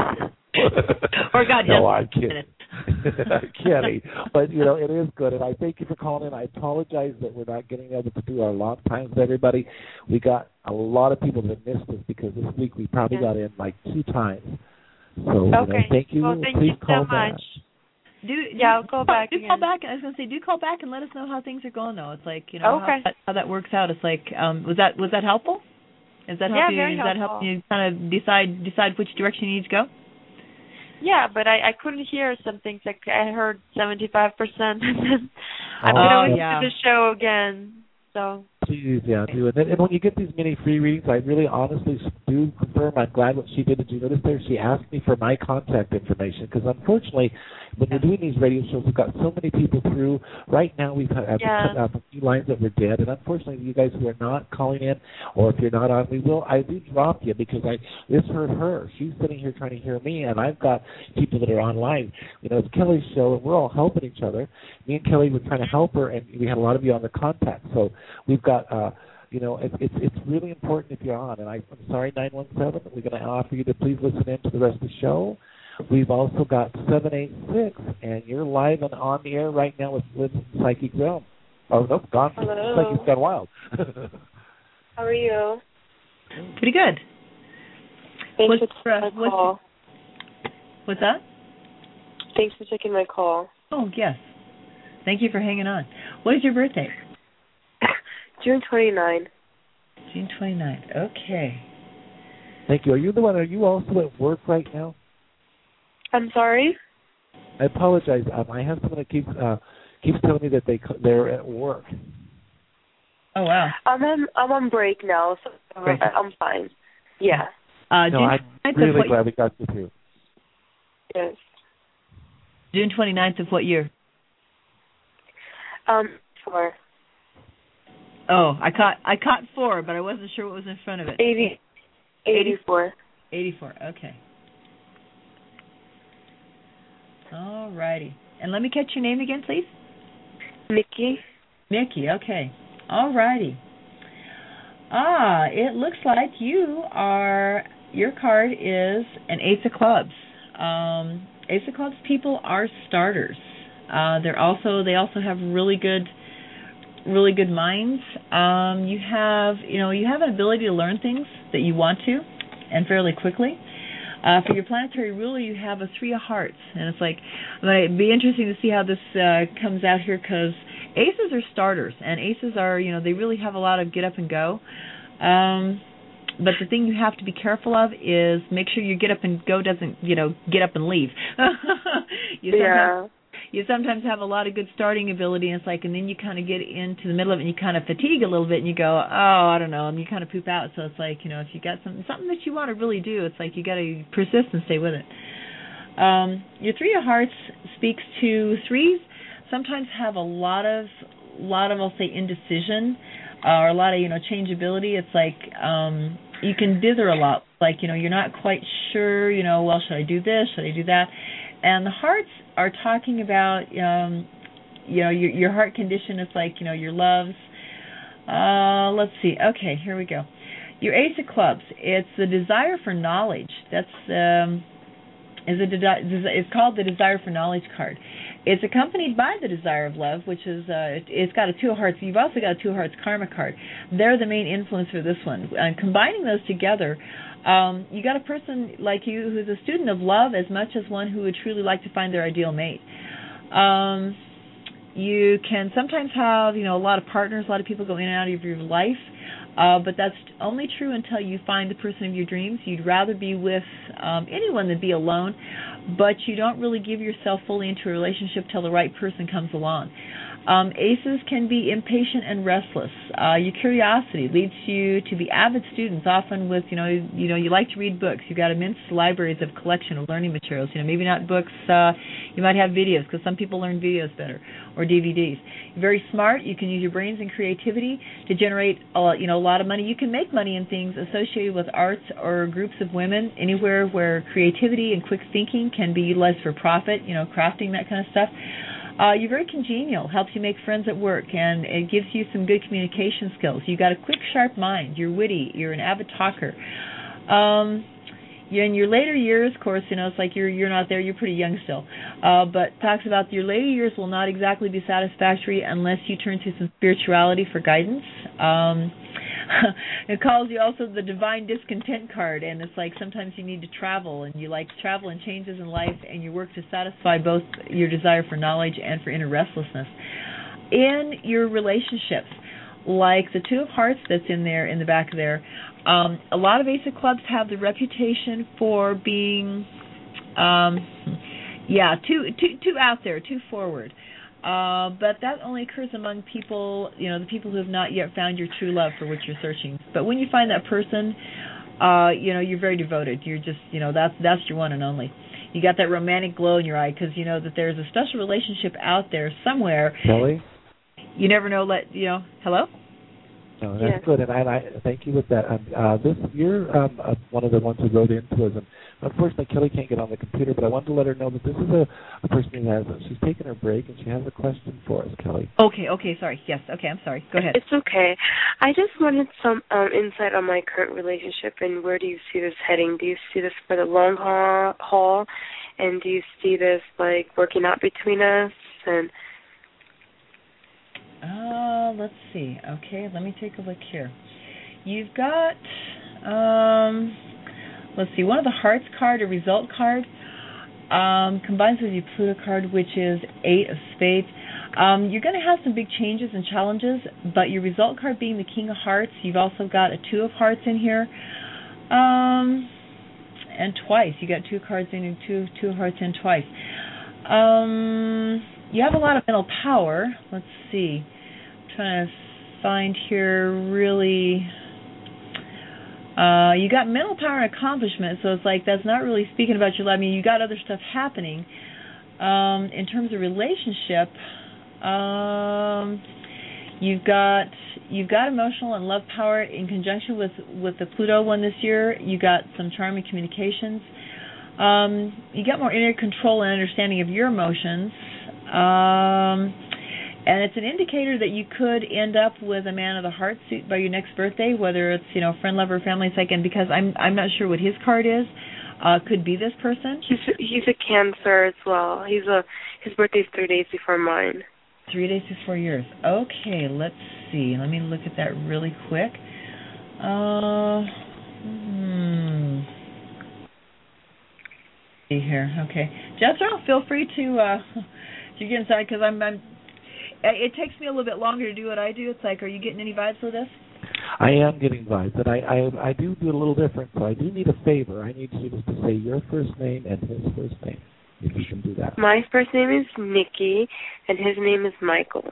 or God no, doesn't. I'm kidding. I'm kidding. But, you know, it is good. And I thank you for calling in. I apologize that we're not getting able to do our long times with everybody. We got a lot of people that missed us because this week we probably yeah. got in like two times. So, okay. you know, thank you. Well, thank Please you call so much. back. Do, yeah, I'll call back Do again. call back. I was going to say, do call back and let us know how things are going, though. It's like, you know, okay. how, that, how that works out. It's like, um, was that was that helpful? Is that help yeah, you? very Does that helpful. help you kind of decide decide which direction you need to go? Yeah, but I, I couldn't hear some things. Like I heard seventy-five percent, and then I'm Oh, going to listen yeah. to the show again. So Please, yeah, do it. And, and when you get these mini free readings, I really honestly do confirm I'm glad what she did. Did you notice there? She asked me for my contact information because unfortunately, when we're doing these radio shows, we've got so many people through. Right now, we've had yeah. cut off a few lines that were dead, and unfortunately, you guys who are not calling in, or if you're not on, we will. I do drop you because I this hurt her. She's sitting here trying to hear me, and I've got people that are online. You know, it's Kelly's show, and we're all helping each other. Me and Kelly were trying to help her, and we had a lot of you on the contact. So we've got. Uh, You know, it, it's it's really important if you're on. And I, I'm sorry, nine one seven, we're going to offer you to please listen in to the rest of the show. We've also got seven eight six, and you're live and on the air right now with Liz Psychic Realm. Oh, nope, gone. Hello. Psychic's gone wild. How are you? Pretty good. Thanks what's, for taking my call. What's that? Thanks for taking my call. Oh, yes. Thank you for hanging on. What is your birthday? June twenty-ninth. June twenty-ninth. Okay. Thank you. Are you the one? Are you also at work right now? I'm sorry? I apologize. Um, I have someone that keeps uh, keeps telling me that they they're at work. Oh wow. I'm on I'm on break now, so Great. I'm fine. Yeah. Uh, no, June I'm really glad we got you through. Yes. June twenty-ninth of what year? Um, four. Oh, I caught I caught four, but I wasn't sure what was in front of it. Eighty. Eighty-four. Eighty-four. Okay. All righty. And let me catch your name again, please. Mickey. Mickey. Okay. All righty. Ah, it looks like you are. Your card is an Ace of Clubs. Um, Ace of Clubs people are starters. Uh, they're also they also have really good. really good minds. Um, you have, you know, you have an ability to learn things that you want to, and fairly quickly. Uh, for your planetary ruler, you have a Three of Hearts, and it's like, it'd be interesting to see how this uh, comes out here because aces are starters, and aces are, you know, they really have a lot of get up and go. Um, but the thing you have to be careful of is make sure your get up and go doesn't, you know, get up and leave. you yeah. You sometimes have a lot of good starting ability, and it's like, and then you kind of get into the middle of it, and you kind of fatigue a little bit, and you go, oh, I don't know, and you kind of poop out. So it's like, you know, if you got something, something that you want to really do, it's like you got to persist and stay with it. Um, your Three of Hearts speaks to threes. Sometimes have a lot of, lot of, I'll say, indecision, uh, or a lot of, you know, changeability. It's like um, you can dither a lot. Like, you know, you're not quite sure, you know, well, should I do this? Should I do that? And the hearts are talking about, um, you know, your your heart condition is like, you know, your loves. Uh, let's see. Okay, here we go. Your Ace of Clubs. It's the desire for knowledge. That's um, is a de- it's called the Desire for Knowledge card. It's accompanied by the Desire of Love, which is uh, it, it's got a Two of Hearts. You've also got a Two of Hearts Karma card. They're the main influence for this one. And combining those together. Um, you got a person like you who's a student of love as much as one who would truly like to find their ideal mate. Um, you can sometimes have, you know, a lot of partners, a lot of people go in and out of your life, uh, but that's only true until you find the person of your dreams. You'd rather be with um, anyone than be alone, but you don't really give yourself fully into a relationship till the right person comes along. Um, aces can be impatient and restless. Uh, your curiosity leads you to be avid students, often with, you know, you know, you like to read books. You've got immense libraries of collection of learning materials. You know, maybe not books. Uh, you might have videos because some people learn videos better, or D V Ds. You're very smart. You can use your brains and creativity to generate, a, you know, a lot of money. You can make money in things associated with arts or groups of women, anywhere where creativity and quick thinking can be utilized for profit. You know, crafting, that kind of stuff. Uh, you're very congenial, helps you make friends at work, and it gives you some good communication skills. You've got a quick, sharp mind. You're witty. You're an avid talker. Um, you in your later years, of course, you know, it's like you're you're not there, you're pretty young still. Uh, but talks about your later years will not exactly be satisfactory unless you turn to some spirituality for guidance. Um, it calls you also the divine discontent card, and it's like sometimes you need to travel, and you like travel and changes in life, and you work to satisfy both your desire for knowledge and for inner restlessness. In your relationships, like the Two of Hearts that's in there, in the back there, um, a lot of Ace of Clubs have the reputation for being, um, yeah, too too too out there, too forward. Uh, but that only occurs among people, you know, the people who have not yet found your true love for which you're searching. But when you find that person, uh, you know, you're very devoted. You're just, you know, that's that's your one and only. You got that romantic glow in your eye because you know that there's a special relationship out there somewhere. Kelly? You never know. Let you know. Hello. No, that's yeah. good, and I, I thank you with that. Um, uh, this you're um, uh, one of the ones who wrote into us, and unfortunately Kelly can't get on the computer. But I wanted to let her know that this is a, a person who has. She's taken her break, and she has a question for us, Kelly. Okay. Okay. Sorry. Yes. Okay. I'm sorry. Go ahead. It's okay. I just wanted some um, insight on my current relationship, and where do you see this heading? Do you see this for the long haul, haul and do you see this like working out between us? And Uh, let's see. Okay, let me take a look here. You've got, um, let's see, one of the Hearts card, a result card, um, combines with your Pluto card, which is Eight of Spades. Um, you're going to have some big changes and challenges, but your result card being the King of Hearts, you've also got a Two of Hearts in here, um, and twice. You got two cards in and two, two of Hearts in twice. Um, you have a lot of mental power. Let's see. I'm trying to find here really. Uh, you got mental power and accomplishment, so it's like that's not really speaking about your love. I mean, you got other stuff happening. Um, in terms of relationship, um, you've got you've got emotional and love power in conjunction with, with the Pluto one this year. You got some charming communications. Um, you got more inner control and understanding of your emotions. Um, and it's an indicator that you could end up with a man of the heart suit by your next birthday, whether it's, you know, friend, lover, family, second, because I'm I'm not sure what his card is. Uh, could be this person. He's a, he's a Cancer as well. He's a his birthday's three days before mine. Three days before yours. Okay, let's see. Let me look at that really quick. Uh, hmm. See here. Okay, Jethro, feel free to uh, to get inside because I'm, I'm. It takes me a little bit longer to do what I do. It's like, are you getting any vibes with this? I am getting vibes, and I, I I do do a little different. So I do need a favor. I need you just to say your first name and his first name. If you can do that. My first name is Nikki, and his name is Michael.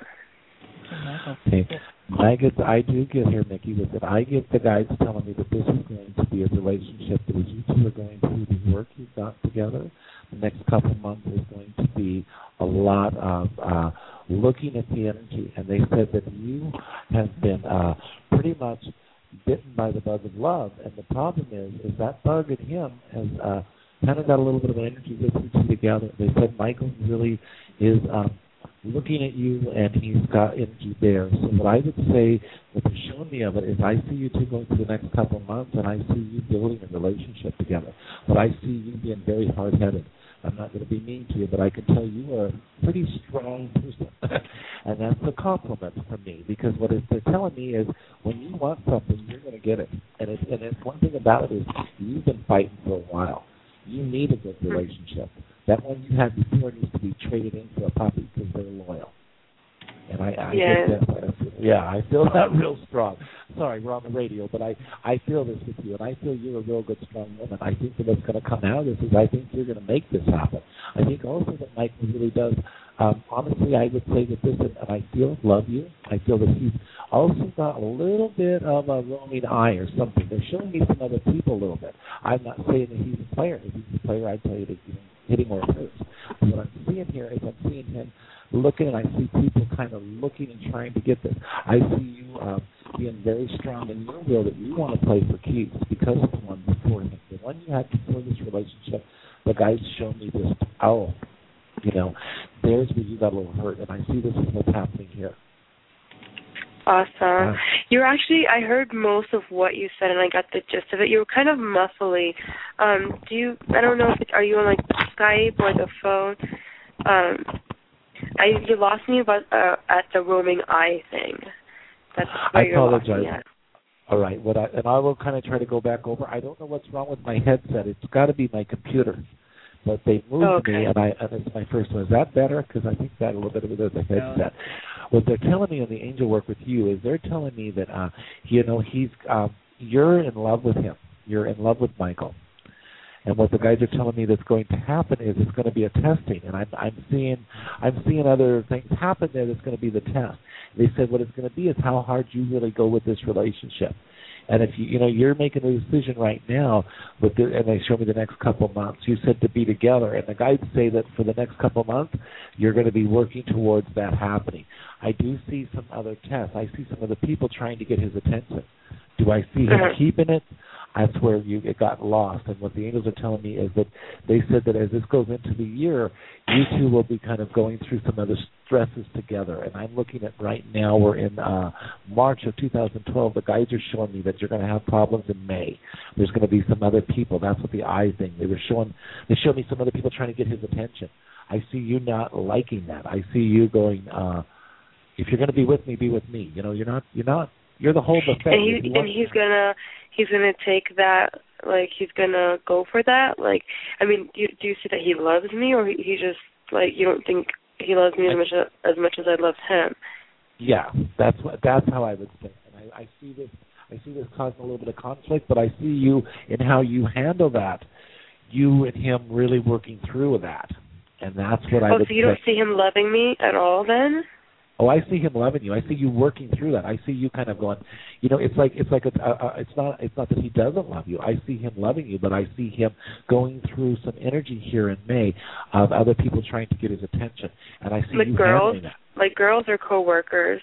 Okay. I get. I do get here, Nikki, with it. I get the guys telling me that this is going to be a relationship that as you two are going through the work you've got together, the next couple of months is going to be a lot of uh, looking at the energy. And they said that you have been uh, pretty much bitten by the bug of love, and the problem is, is that bug in him has uh, kind of got a little bit of energy with you two together. They said Michael really is um, looking at you, and he's got energy there. So what I would say, what they're showing me of it, is I see you two going through the next couple of months, and I see you building a relationship together. But I see you being very hard-headed. I'm not going to be mean to you, but I can tell you are a pretty strong person. And that's a compliment from me, because what they're telling me is when you want something, you're going to get it. And it's, and it's one thing about it is you've been fighting for a while. You need a good relationship. That one you had before needs to be traded in for a puppy because they're loyal. And I, I yeah. get that. Yeah, I feel that real strong. Sorry, we're on the radio, but I, I feel this with you, and I feel you're a real good, strong woman. I think that what's going to come out of this is I think you're going to make this happen. I think also that Mike really does. Um, honestly, I would say that this, and I feel love you. I feel that he's also got a little bit of a roaming eye or something. They're showing me some other people a little bit. I'm not saying that he's a player. If he's a player, I'd tell you that he's hitting where it hurts. But what I'm seeing here is I'm seeing him looking, and I see people kind of looking and trying to get this. I see you um, being very strong in your will that you want to play for keeps because of the one before him. The one you had before this relationship, the guys show me this, oh, you know, there's where you got a little hurt, and I see this is what's happening here. Awesome. Uh, You're actually, I heard most of what you said, and I got the gist of it. You were kind of muffly. Um, do you, I don't know if it's, are you on, like, Skype or the phone? Um, I You lost me about, uh, at the roaming eye thing. That's where I you're lost me apologize. at. All right, what I, and I will kind of try to go back over. I don't know what's wrong with my headset. It's got to be my computer. But they moved okay. me, and I and it's my first one. Is that better? Because I think that a little bit of it is the headset. No. What they're telling me on the angel work with you is they're telling me that uh, you know he's um, you're in love with him. You're in love with Michael. And what the guys are telling me that's going to happen is it's going to be a testing, and I'm I'm seeing I'm seeing other things happen there that's going to be the test. They said what it's going to be is how hard you really go with this relationship. And if you, you know, you're making a decision right now, with the, and they show me the next couple of months, you said to be together, and the guides say that for the next couple of months, you're going to be working towards that happening. I do see some other tests. I see some of the people trying to get his attention. Do I see him Uh-huh. keeping it? That's where you it got lost. And what the angels are telling me is that they said that as this goes into the year, you two will be kind of going through some other stresses together. And I'm looking at right now, we're in uh, March of two thousand twelve. The guides are showing me that you're going to have problems in May. There's going to be some other people. That's what the eye thing. They were showing. They showed me some other people trying to get his attention. I see you not liking that. I see you going, uh, if you're going to be with me, be with me. You know, you're not. You're not. You're the whole buffet. And, he, and he's gonna he's gonna take that, like he's gonna go for that. Like, I mean, do you, do you see that he loves me, or he, he just like you don't think he loves me as much as, as much as I love him? Yeah, that's what that's how I would say. And I, I see this I see this causing a little bit of conflict, but I see you in how you handle that. You and him really working through that, and that's what I oh, would. so you don't see him loving me at all, then? Oh, I see him loving you. I see you working through that. I see you kind of going, you know, it's like it's like a, a, a, it's not it's not that he doesn't love you. I see him loving you, but I see him going through some energy here in May of other people trying to get his attention, and I see like you girls, handling that. Like girls or coworkers.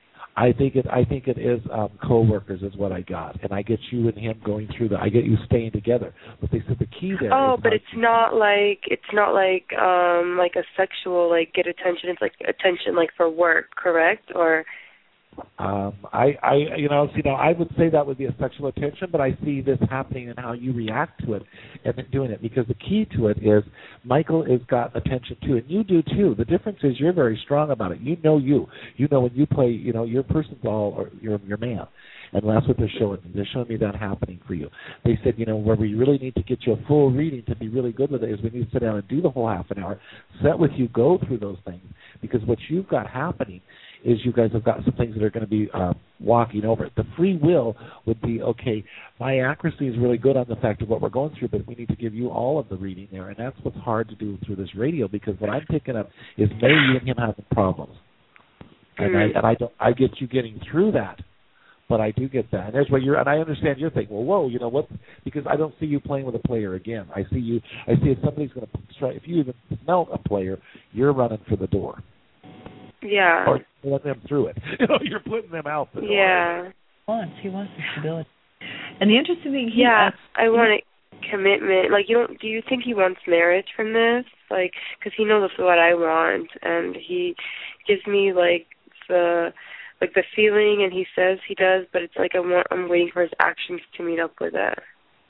I think it. I think it is um, co-workers is what I got, and I get you and him going through that. I get you staying together. But they said the key there. Oh, is but not it's not like it's not like um like a sexual like get attention. It's like attention like for work, correct? Or Um, I, I, you know, you know, I would say that would be a sexual attention, but I see this happening and how you react to it and then doing it, because the key to it is Michael has got attention too, and you do too. The difference is you're very strong about it. You know you. You know when you play, you know, your person's all, or your your man. And that's what they're showing me. They're showing me that happening for you. They said, you know, where we really need to get you a full reading to be really good with it is we need to sit down and do the whole half an hour, set with you, go through those things, because what you've got happening is you guys have got some things that are going to be uh, walking over it. The free will would be, okay, my accuracy is really good on the fact of what we're going through, but we need to give you all of the reading there, and that's what's hard to do through this radio, because what I'm picking up is maybe you and him having problems. And I and I don't I get you getting through that. But I do get that, and there's where you're, and I understand you're thinking, well, whoa, you know what? Because I don't see you playing with a player again. I see you. I see if somebody's going to try. If you even smell a player, you're running for the door. yeah, Or letting them through it. You know, you're putting them out the door. yeah. He wants he wants the stability. And the interesting thing, he Yeah, asked, I want a commitment. Like, you don't? Do you think he wants marriage from this? Like, because he knows what I want, and he gives me like the like the feeling, and he says he does, but it's like I want. I'm waiting for his actions to meet up with it.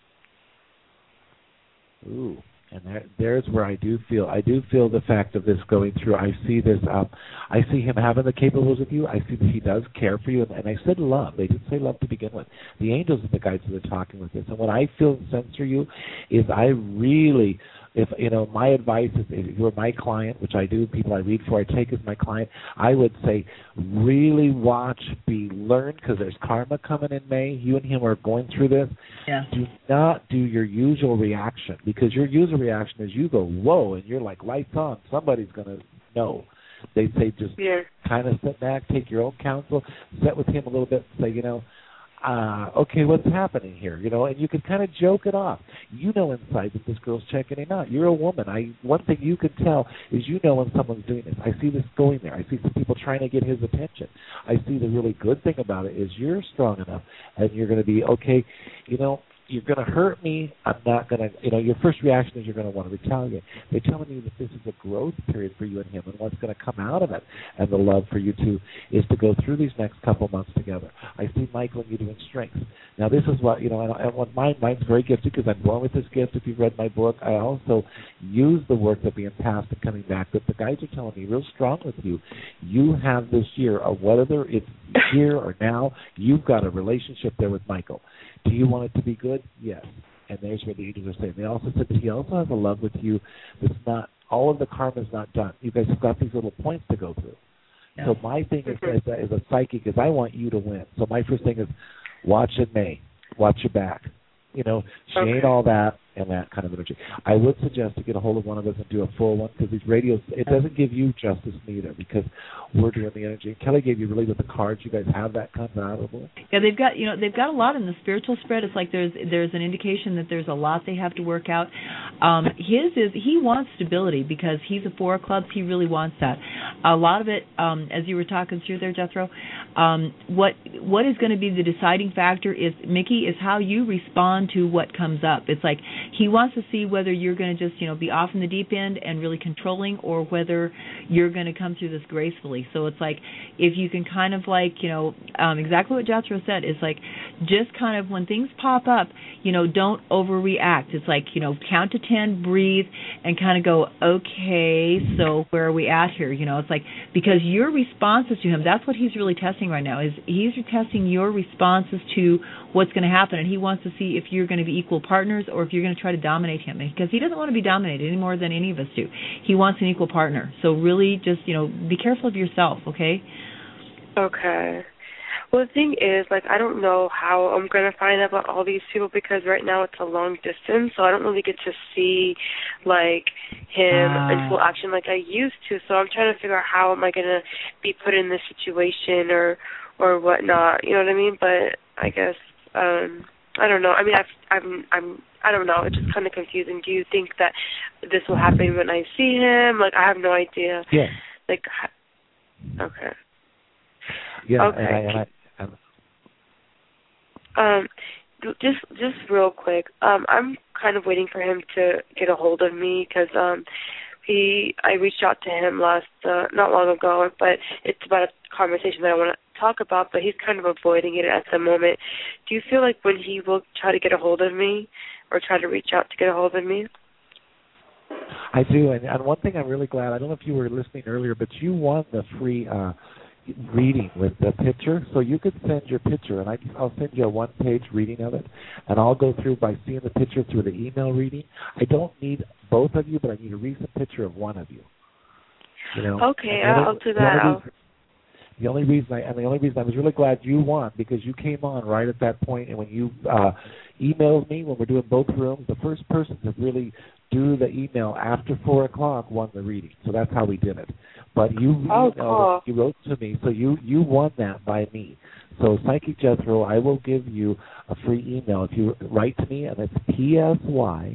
Ooh, and there, there's where I do feel. I do feel the fact of this going through. I see this. Um, I see him having the capables with you. I see that he does care for you, and, and I said love. They didn't say love to begin with. The angels are the guides that are talking with this. And what I feel and sense for you is I really. If, you know, my advice is if you're my client, which I do, people I read for, I take as my client, I would say really watch, be, learn, because there's karma coming in May. You and him are going through this. yeah. Do not do your usual reaction, because your usual reaction is you go, whoa, and you're like, lights on. Somebody's going to know. They say just Yeah. kind of sit back, take your own counsel, sit with him a little bit, and say, you know, Uh, okay, what's happening here? You know, and you can kind of joke it off. You know inside that this girl's checking him out. You're a woman. I one thing you can tell is you know when someone's doing this. I see this going there. I see some people trying to get his attention. I see the really good thing about it is you're strong enough, and you're going to be okay. You know, you're going to hurt me. I'm not going to, you know, your first reaction is you're going to want to retaliate. They're telling you that this is a growth period for you and him, and what's going to come out of it, and the love for you two is to go through these next couple months together. I see Michael and you doing strengths. Now, this is what, you know, and, and what mine, mine's very gifted because I'm born with this gift. If you've read my book, I also use the work that being passed and coming back. But the guides are telling me real strong with you. You have this year, of whether it's here or now, you've got a relationship there with Michael. Do you want it to be good? Yes. And there's what the angels are saying. They also said that he also has a love with you that's not, all of the karma is not done. You guys have got these little points to go through. Yeah. So my thing is, as, a, as a psychic is I want you to win. So my first thing is watch it, May. Watch your back. You know, she okay. ain't all that and that kind of energy. I would suggest to get a hold of one of us and do a full one because these radios, it doesn't give you justice neither because we're doing the energy. Kelly gave you really with the cards. You guys have that compatible? Yeah, they've got, you know, they've got a lot in the spiritual spread. It's like there's there's an indication that there's a lot they have to work out. Um, his is, he wants stability because he's a four of clubs. He really wants that. A lot of it, um, as you were talking through there, Jethro, um, what what is going to be the deciding factor is, Mickey, is how you respond to what comes up. It's like he wants to see whether you're going to just, you know, be off in the deep end and really controlling or whether you're going to come through this gracefully. So it's like if you can kind of like, you know, um, exactly what Jethro said, is like just kind of when things pop up, you know, don't overreact. It's like, you know, count to ten, breathe, and kind of go, okay, so where are we at here? You know, it's like because your responses to him, that's what he's really testing right now, is he's testing your responses to what's going to happen, and he wants to see if you're going to be equal partners or if you're going to try to dominate him, because he doesn't want to be dominated any more than any of us do. He wants an equal partner. So really just, you know, be careful of yourself, okay? Okay. Well, the thing is, like, I don't know how I'm going to find out about all these people because right now it's a long distance, so I don't really get to see, like, him uh. in full action like I used to. So I'm trying to figure out how am I going to be put in this situation or or whatnot. You know what I mean? But I guess um, I don't know. I mean, I've, I'm I'm I don't know. It's just kind of confusing. Do you think that this will happen when I see him? Like, I have no idea. Yeah. Like, okay. Yeah. Okay. And I, and I, Um, just just real quick, um, I'm kind of waiting for him to get a hold of me because um, he I reached out to him last uh, not long ago, but it's about a conversation that I want to talk about, but he's kind of avoiding it at the moment. Do you feel like when he will try to get a hold of me or try to reach out to get a hold of me? I do, and, and one thing I'm really glad, I don't know if you were listening earlier, but you won the free uh, reading with the picture, so you could send your picture, and I, I'll send you a one-page reading of it, and I'll go through by seeing the picture through the email reading. I don't need both of you, but I need a recent picture of one of you. You know? Okay, I'll, I'll do that. The only reason I and the only reason I was really glad you won because you came on right at that point, and when you uh, emailed me when we're doing both rooms, the first person to really do the email after four o'clock won the reading. So that's how we did it. But you oh, emailed cool. it, you wrote to me, so you you won that by me. So Psychic Jethro, I will give you a free email if you write to me, and it's P S Y.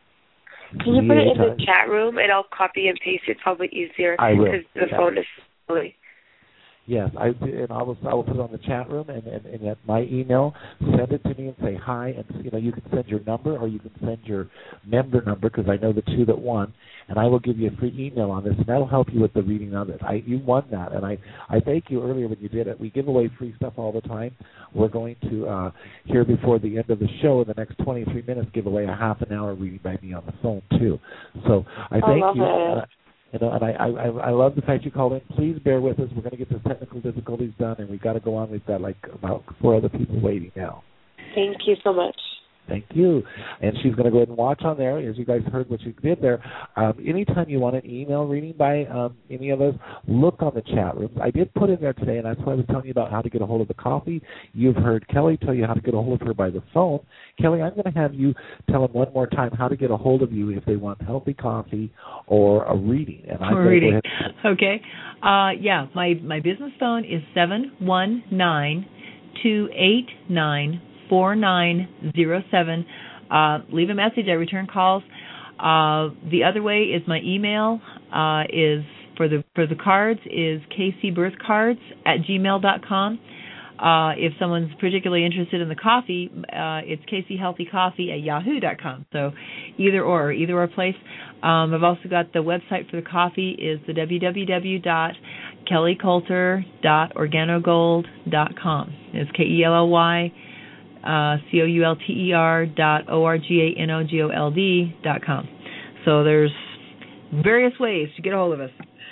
Can you put it in the chat room, and I'll copy and paste it? It's probably easier. I will. Because the yeah. phone is silly. Yes, I and I will. I will put it on the chat room and, and, and at my email. Send it to me and say hi. And you know, you can send your number or you can send your member number because I know the two that won. And I will give you a free email on this, and that'll help you with the reading of it. I you won that, and I I thank you earlier when you did it. We give away free stuff all the time. We're going to uh, here before the end of the show in the next twenty-three minutes give away a half an hour reading by me on the phone too. So I thank I you. It. You know, and I, I I love the fact you called in. Please bear with us. We're going to get the technical difficulties done, and we've got to go on. We've got like about four other people waiting now. Thank you so much. Thank you. And she's going to go ahead and watch on there, as you guys heard what she did there. Um, anytime you want an email reading by um, any of us, look on the chat rooms. I did put in there today, and that's why I was telling you about how to get a hold of the coffee. You've heard Kelly tell you how to get a hold of her by the phone. Kelly, I'm going to have you tell them one more time how to get a hold of you if they want healthy coffee or a reading. And I'm or reading. Go ahead and- okay. Uh, yeah, my, my business phone is seven one nine, two eight nine, four nine zero seven. Uh, leave a message. I return calls. Uh, the other way is my email uh, is for the for the cards is kcbirthcards at gmail dot com. Uh, if someone's particularly interested in the coffee, uh, it's Casey Healthy Coffee at yahoo dot com. So either or, either or place. Um, I've also got the website for the coffee is the w w w dot kelly coulter dot organogold dot com. It's K E L L Y uh, C O U L T E R dot O R G A N O G O L D dot com. So there's various ways to get a hold of us.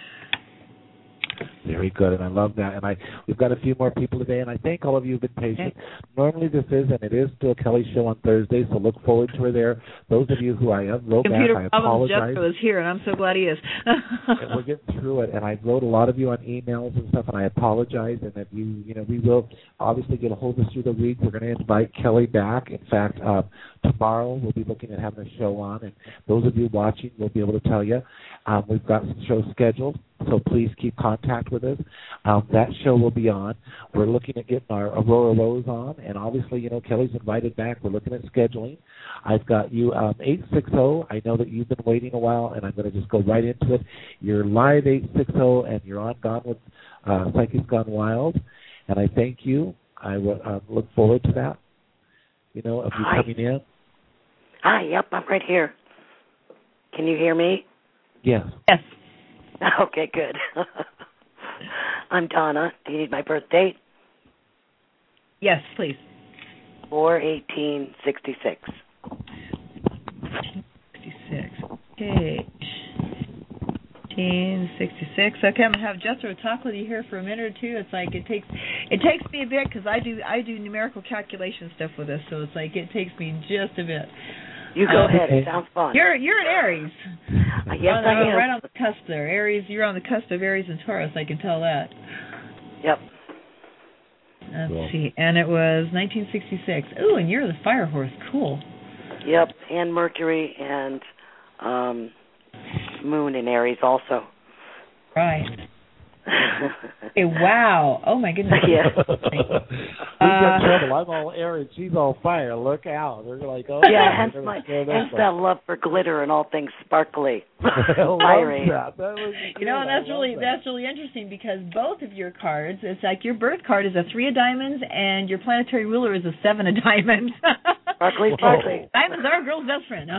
Very good, and I love that. And I we've got a few more people today, and I thank all of you who've been patient. Okay. Normally this is, and it is still a Kelly show on Thursday, so look forward to her there. Those of you who I wrote Computer back, I problems, apologize. Jeff is here, and I'm so glad he is. And we're getting through it, and I wrote a lot of you on emails and stuff, and I apologize. And if you, you know, we will obviously get a hold of us through the week. We're going to invite Kelly back. In fact, uh, tomorrow we'll be looking at having a show on, and those of you watching will be able to tell you. Um, we've got some shows scheduled, so please keep contact with us. Um, that show will be on. We're looking at getting our Aurora Rose on, and obviously, you know, Kelly's invited back. We're looking at scheduling. I've got you um, eight six zero. I know that you've been waiting a while, and I'm going to just go right into it. You're live eight six zero, and you're on Gone with uh, Psychics Gone Wild, and I thank you. I w- uh, look forward to that, you know, of you Hi. coming in. Hi, yep, I'm right here. Can you hear me? Yes. Yes. Okay, good. I'm Donna. Do you need my birth date? Yes, please. four eighteen sixty-six. sixty-six. Okay. eighteen sixty-six. Okay, I'm gonna have Jethro talk with you here for a minute or two. It's like it takes it takes me a bit because I do I do numerical calculation stuff with this, so it's like it takes me just a bit. You go uh, ahead. It sounds fun. You're you're an Aries. Uh, yes, on, I am. Right on the cusp there. Aries. You're on the cusp of Aries and Taurus. I can tell that. Yep. Let's Cool. see. And it was nineteen sixty-six. Ooh, and you're the fire horse. Cool. Yep, and Mercury and um, Moon in Aries also. Right. Hey, wow. Oh, my goodness. Yeah. We've got trouble. I'm all air and she's all fire. Look out. They're like, oh, Yeah, God, hence, they're my, gonna hence scare that love for glitter and all things sparkly. I love Fiery. that. That was You know, and that's good. I really love that. that's really interesting because both of your cards, it's like your birth card is a three of diamonds and your planetary ruler is a seven of diamonds. Sparkly, sparkly. Diamonds are a girl's best friend.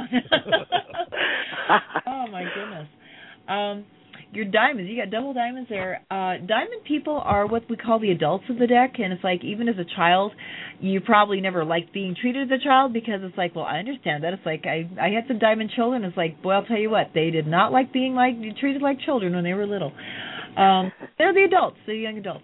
Oh my goodness. Um, your diamonds, you got double diamonds there. Uh, diamond people are what we call the adults of the deck, and it's like even as a child, you probably never liked being treated as a child because it's like, well, I understand that. It's like I I had some diamond children. It's like, boy, I'll tell you what, they did not like being like treated like children when they were little. Um, they're the adults, the young adults,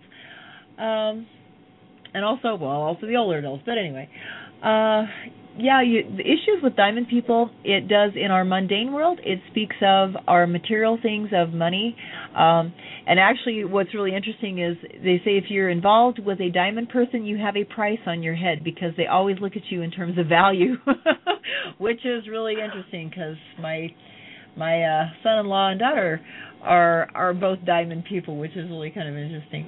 um, and also, well, also the older adults. But anyway. Uh, yeah, you, the issues with diamond people, it does in our mundane world, it speaks of our material things, of money. Um, and actually what's really interesting is they say if you're involved with a diamond person, you have a price on your head because they always look at you in terms of value, which is really interesting because my my uh, son-in-law and daughter are are both diamond people, which is really kind of interesting.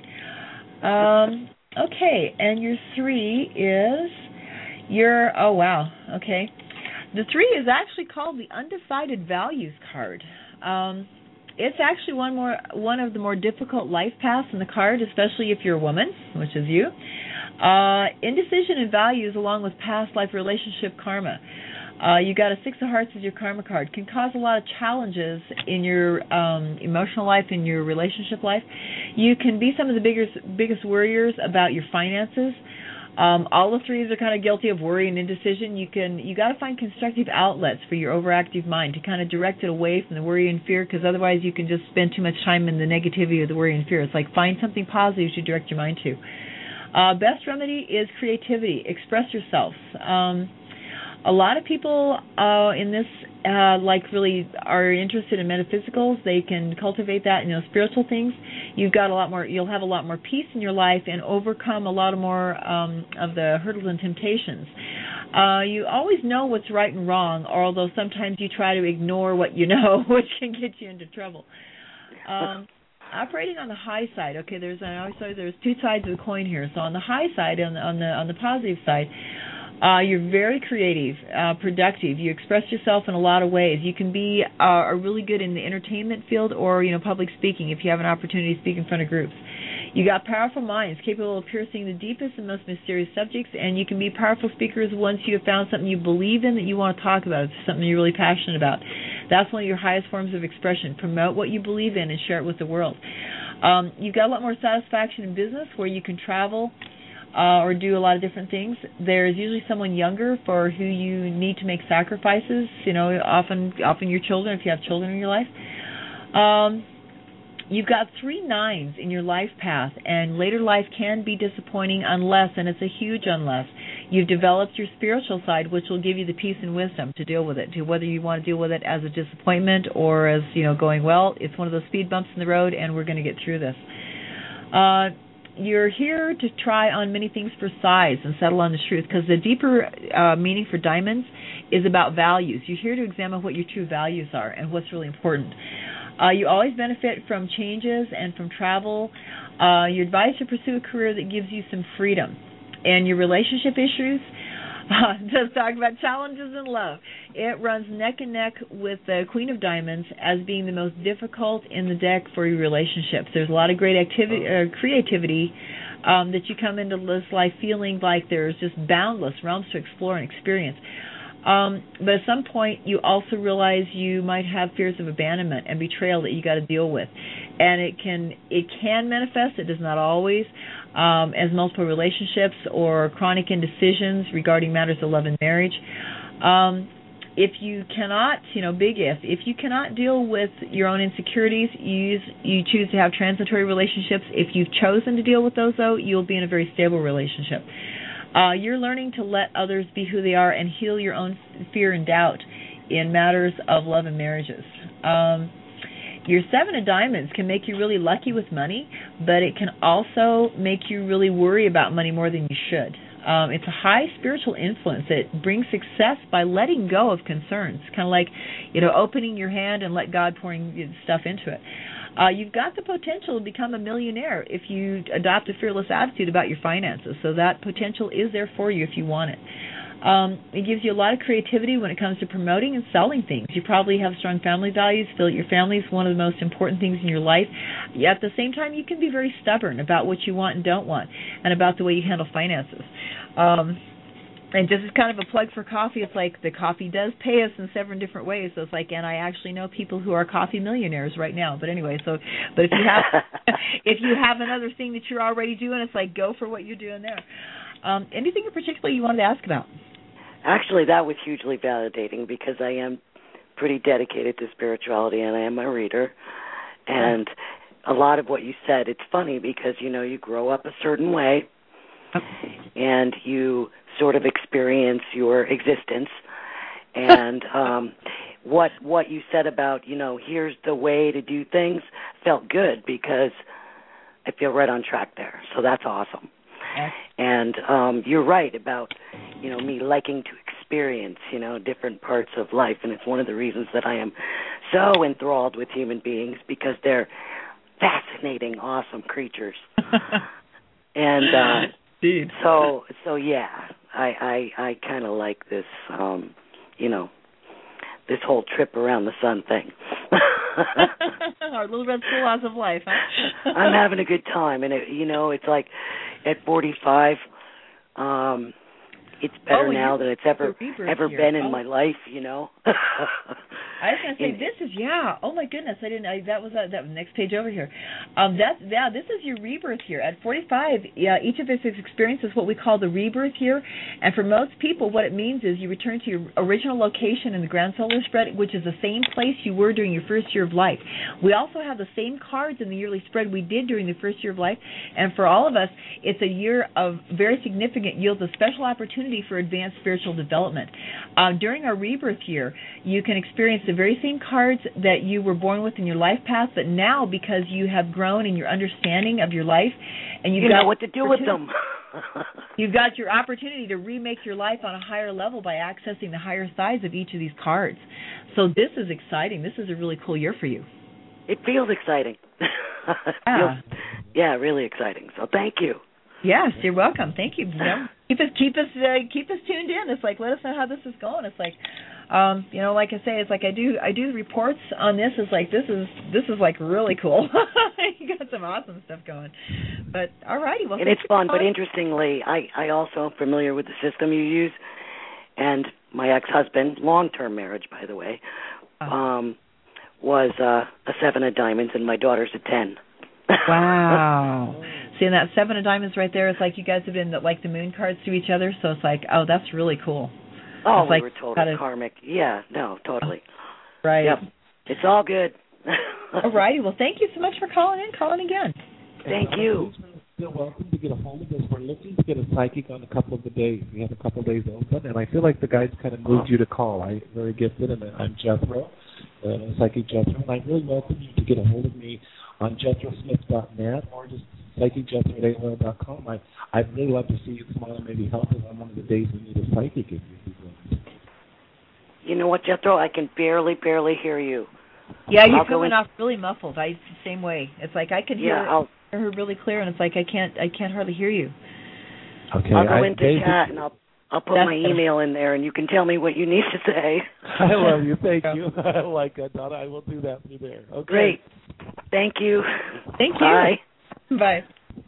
Um, okay, and your three is... You're, oh, wow, okay. The three is actually called the Undecided Values card. Um, it's actually one more one of the more difficult life paths in the card, especially if you're a woman, which is you. Uh, indecision in values along with past life relationship karma. Uh, you got a Six of Hearts as your karma card. Can cause a lot of challenges in your um, emotional life, in your relationship life. You can be some of the biggest, biggest worriers about your finances. Um, all the threes are kind of guilty of worry and indecision. You can you got to find constructive outlets for your overactive mind to kind of direct it away from the worry and fear, because otherwise you can just spend too much time in the negativity of the worry and fear. It's like find something positive to direct your mind to. Uh, best remedy is creativity. Express yourself. Um, a lot of people uh, in this uh, like really are interested in metaphysicals. They can cultivate that, you know, spiritual things. You've got a lot more. You'll have a lot more peace in your life and overcome a lot of more um, of the hurdles and temptations. Uh, you always know what's right and wrong, although sometimes you try to ignore what you know, which can get you into trouble. Um, operating on the high side. Okay, there's I always say there's two sides of the coin here. So on the high side, on the on the on the positive side. Uh, you're very creative, uh, productive. You express yourself in a lot of ways. You can be uh, are really good in the entertainment field or, you know, public speaking if you have an opportunity to speak in front of groups. You got powerful minds capable of piercing the deepest and most mysterious subjects, and you can be powerful speakers once you have found something you believe in that you want to talk about. It's something you're really passionate about. That's one of your highest forms of expression. Promote what you believe in and share it with the world. Um, you've got a lot more satisfaction in business where you can travel uh, or do a lot of different things. There's usually someone younger for who you need to make sacrifices, you know, often often your children, if you have children in your life. Um, you've got three nines in your life path, and later life can be disappointing unless, and it's a huge unless, you've developed your spiritual side, which will give you the peace and wisdom to deal with it, to whether you want to deal with it as a disappointment or as, you know, going, well, it's one of those speed bumps in the road and we're going to get through this. Uh, you're here to try on many things for size and settle on the truth, because the deeper uh, meaning for diamonds is about values. You're here to examine what your true values are and what's really important. Uh, you always benefit from changes and from travel. Uh, you're advised to pursue a career that gives you some freedom. And your relationship issues, uh, just talk about challenges in love. It runs neck and neck with the Queen of Diamonds as being the most difficult in the deck for your relationships. There's a lot of great activity, uh, creativity um, that you come into this life feeling like there's just boundless realms to explore and experience. Um, but at some point, you also realize you might have fears of abandonment and betrayal that you got to deal with, and it can it can manifest. It does not always, um, as multiple relationships or chronic indecisions regarding matters of love and marriage. Um, if you cannot, you know, big if, if you cannot deal with your own insecurities, you use, you choose to have transitory relationships. If you've chosen to deal with those, though, you'll be in a very stable relationship. Uh, you're learning to let others be who they are and heal your own fear and doubt in matters of love and marriages. Um, your Seven of Diamonds can make you really lucky with money, but it can also make you really worry about money more than you should. Um, it's a high spiritual influence that brings success by letting go of concerns, kind of like, you know, opening your hand and let God pouring stuff into it. Uh, you've got the potential to become a millionaire if you adopt a fearless attitude about your finances. So that potential is there for you if you want it. Um, it gives you a lot of creativity when it comes to promoting and selling things. You probably have strong family values, feel that your family is one of the most important things in your life. Yet at the same time, you can be very stubborn about what you want and don't want and about the way you handle finances. Um And just as kind of a plug for coffee, it's like the coffee does pay us in several different ways. So it's like, and I actually know people who are coffee millionaires right now. But anyway, so but if you have if you have another thing that you're already doing, it's like go for what you're doing there. Um, anything in particular you wanted to ask about? Actually, that was hugely validating because I am pretty dedicated to spirituality and I am a reader. And a lot of what you said, it's funny because, you know, you grow up a certain way and you sort of experience your existence. And um, what what you said about, you know, here's the way to do things felt good because I feel right on track there. So that's awesome. Okay. And um, you're right about, you know, me liking to experience, you know, different parts of life. And it's one of the reasons that I am so enthralled with human beings because they're fascinating, awesome creatures. and uh, Indeed. so, so yeah, I, I, I kind of like this, um, you know, this whole trip around the sun thing. Our little red schoolhouse of life, huh? I'm having a good time, and it, you know, it's like at forty-five, um, it's better oh, now than it's ever ever here. been in oh. my life, you know. I was going to say, and, this is, yeah, oh my goodness, I didn't, I, that was uh, that was next page over here. Um, that, yeah, this is your rebirth year. At forty-five, yeah, each of us experiences what we call the rebirth year, and for most people, what it means is you return to your original location in the Grand Solar Spread, which is the same place you were during your first year of life. We also have the same cards in the yearly spread we did during the first year of life, and for all of us, it's a year of very significant, yields a special opportunity for advanced spiritual development. Uh, during our rebirth year, you can experience the very same cards that you were born with in your life path, but now because you have grown in your understanding of your life, and you've you got know what to do with them. You've got your opportunity to remake your life on a higher level by accessing the higher sides of each of these cards. So this is exciting. This is a really cool year for you. It feels exciting. it yeah. Feels, yeah, really exciting. So thank you. Yes, you're welcome. Thank you. you know, keep us keep us uh, keep us tuned in. It's like let us know how this is going. It's like, Um, you know, like I say, it's like I do I do reports on this. It's like this is this is like really cool. You got some awesome stuff going. But all righty, well, and it's fun. But interestingly, I I also am familiar with the system you use, and my ex-husband, long-term marriage, by the way, um, was uh, a seven of diamonds, and my daughter's a ten. Wow. Seeing that seven of diamonds right there, it's like you guys have been like the moon cards to each other. So it's like, oh, that's really cool. Oh, it's we like, were total to... karmic. Yeah, no, totally. Right. Yep. It's all good. All righty. Well, thank you so much for calling in. Calling again. Thank you. You're welcome to get a hold of us. We're looking to get a psychic on a couple of the days. We have a couple of days open, and I feel like the guys kind of moved you to call. I'm very gifted, and I'm Jethro, uh, Psychic Jethro, and I really welcome you to get a hold of me on jethro smith dot net or just psychic jethro at A O L dot com. I, I'd really love to see you smile and maybe help us on one of the days we need a psychic if you'd be willing. You know what, Jethro? I can barely, barely hear you. Yeah, you're I'll coming off really muffled. I same way. It's like I can hear, yeah, I'll, hear her really clear, and it's like I can't I can't hardly hear you. Okay, I'll go I, into David, chat and I'll I'll put That's my email in there, and you can tell me what you need to say. I love you. Thank you. I like that, Donna. I will do that through there. Okay. Great. Thank you. Thank you. Bye. Bye.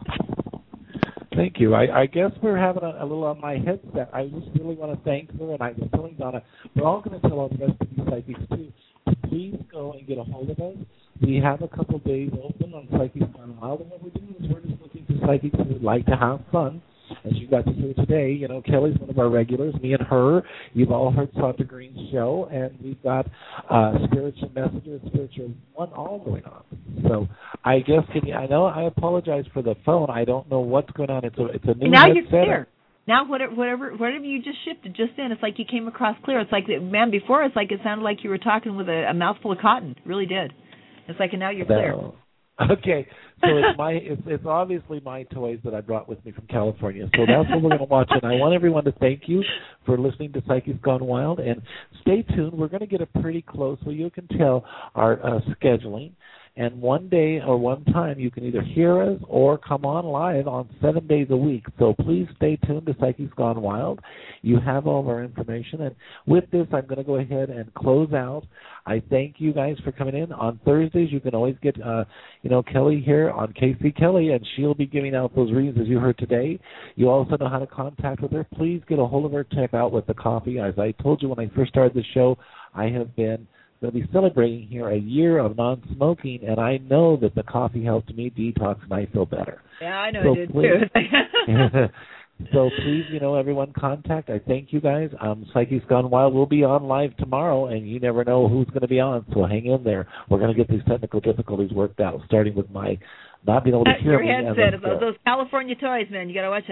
Thank you. I, I guess we're having a, a little on my headset. I just really want to thank her, and I was telling Donna, we're all going to tell all the rest of you psychics, too, to please go and get a hold of us. We have a couple days open on Psychics Gone Wild, and what we're doing is we're just looking for psychics who would like to have fun. As you got to hear today, you know, Kelly's one of our regulars, me and her. You've all heard Sandra Green's show, and we've got uh, Spiritual Messenger and Spiritual One all going on. So I guess, can you, I know I apologize for the phone. I don't know what's going on. It's a, it's a new now headset. You're clear. Now whatever, whatever, whatever you just shifted just then, it's like you came across clear. It's like, man, before it's like it sounded like you were talking with a, a mouthful of cotton. It really did. It's like, and now you're clear. No. Okay, so it's my it's, it's obviously my toys that I brought with me from California. So that's what we're going to watch. And I want everyone to thank you for listening to Psychics Gone Wild. And stay tuned. We're going to get a pretty close, so you can tell our uh, scheduling. And one day or one time you can either hear us or come on live on seven days a week. So please stay tuned to Psychics Gone Wild. You have all of our information. And with this, I'm going to go ahead and close out. I thank you guys for coming in. On Thursdays, you can always get, uh, you know, Kelly here on K C Kelly, and she'll be giving out those readings as you heard today. You also know how to contact with her. Please get a hold of her. Check out with the coffee. As I told you when I first started the show, I have been going to be celebrating here a year of non-smoking, and I know that the coffee helped me detox, and I feel better. Yeah, I know so it did, please, too. So please, you know, everyone contact. I thank you guys. Um, Psychics Gone Wild will be on live tomorrow, and you never know who's going to be on, so hang in there. We're going to get these technical difficulties worked out, starting with my not being able to hear Your me. headset, those, those California toys, man. You got to watch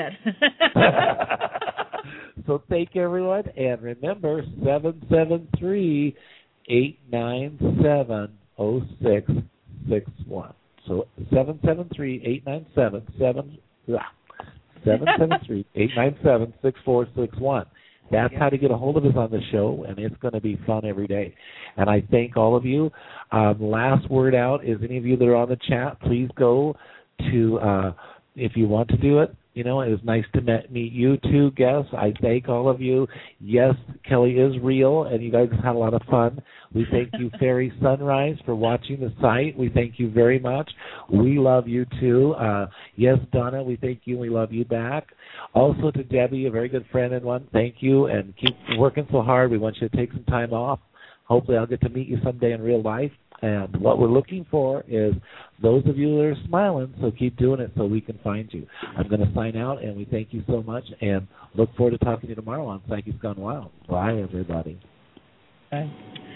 that. So thank you, everyone, and remember, seven seven three, eight nine seven, zero six six one. So seven seven three, eight nine seven, seven seven seven three, eight nine seven, six four six one. That's how to get a hold of us on the show, and it's going to be fun every day. And I thank all of you. Um, last word out is any of you that are on the chat, please go to, uh, if you want to do it, you know, it was nice to met, meet you two guests. I thank all of you. Yes, Kelly is real, and you guys have had a lot of fun. We thank you, Fairy Sunrise, for watching the site. We thank you very much. We love you, too. Uh, yes, Donna, we thank you, and we love you back. Also to Debbie, a very good friend and one, thank you, and keep working so hard. We want you to take some time off. Hopefully I'll get to meet you someday in real life. And what we're looking for is those of you that are smiling, so keep doing it so we can find you. I'm going to sign out, and we thank you so much, and look forward to talking to you tomorrow on Psychics Gone Wild. Bye, everybody. Bye.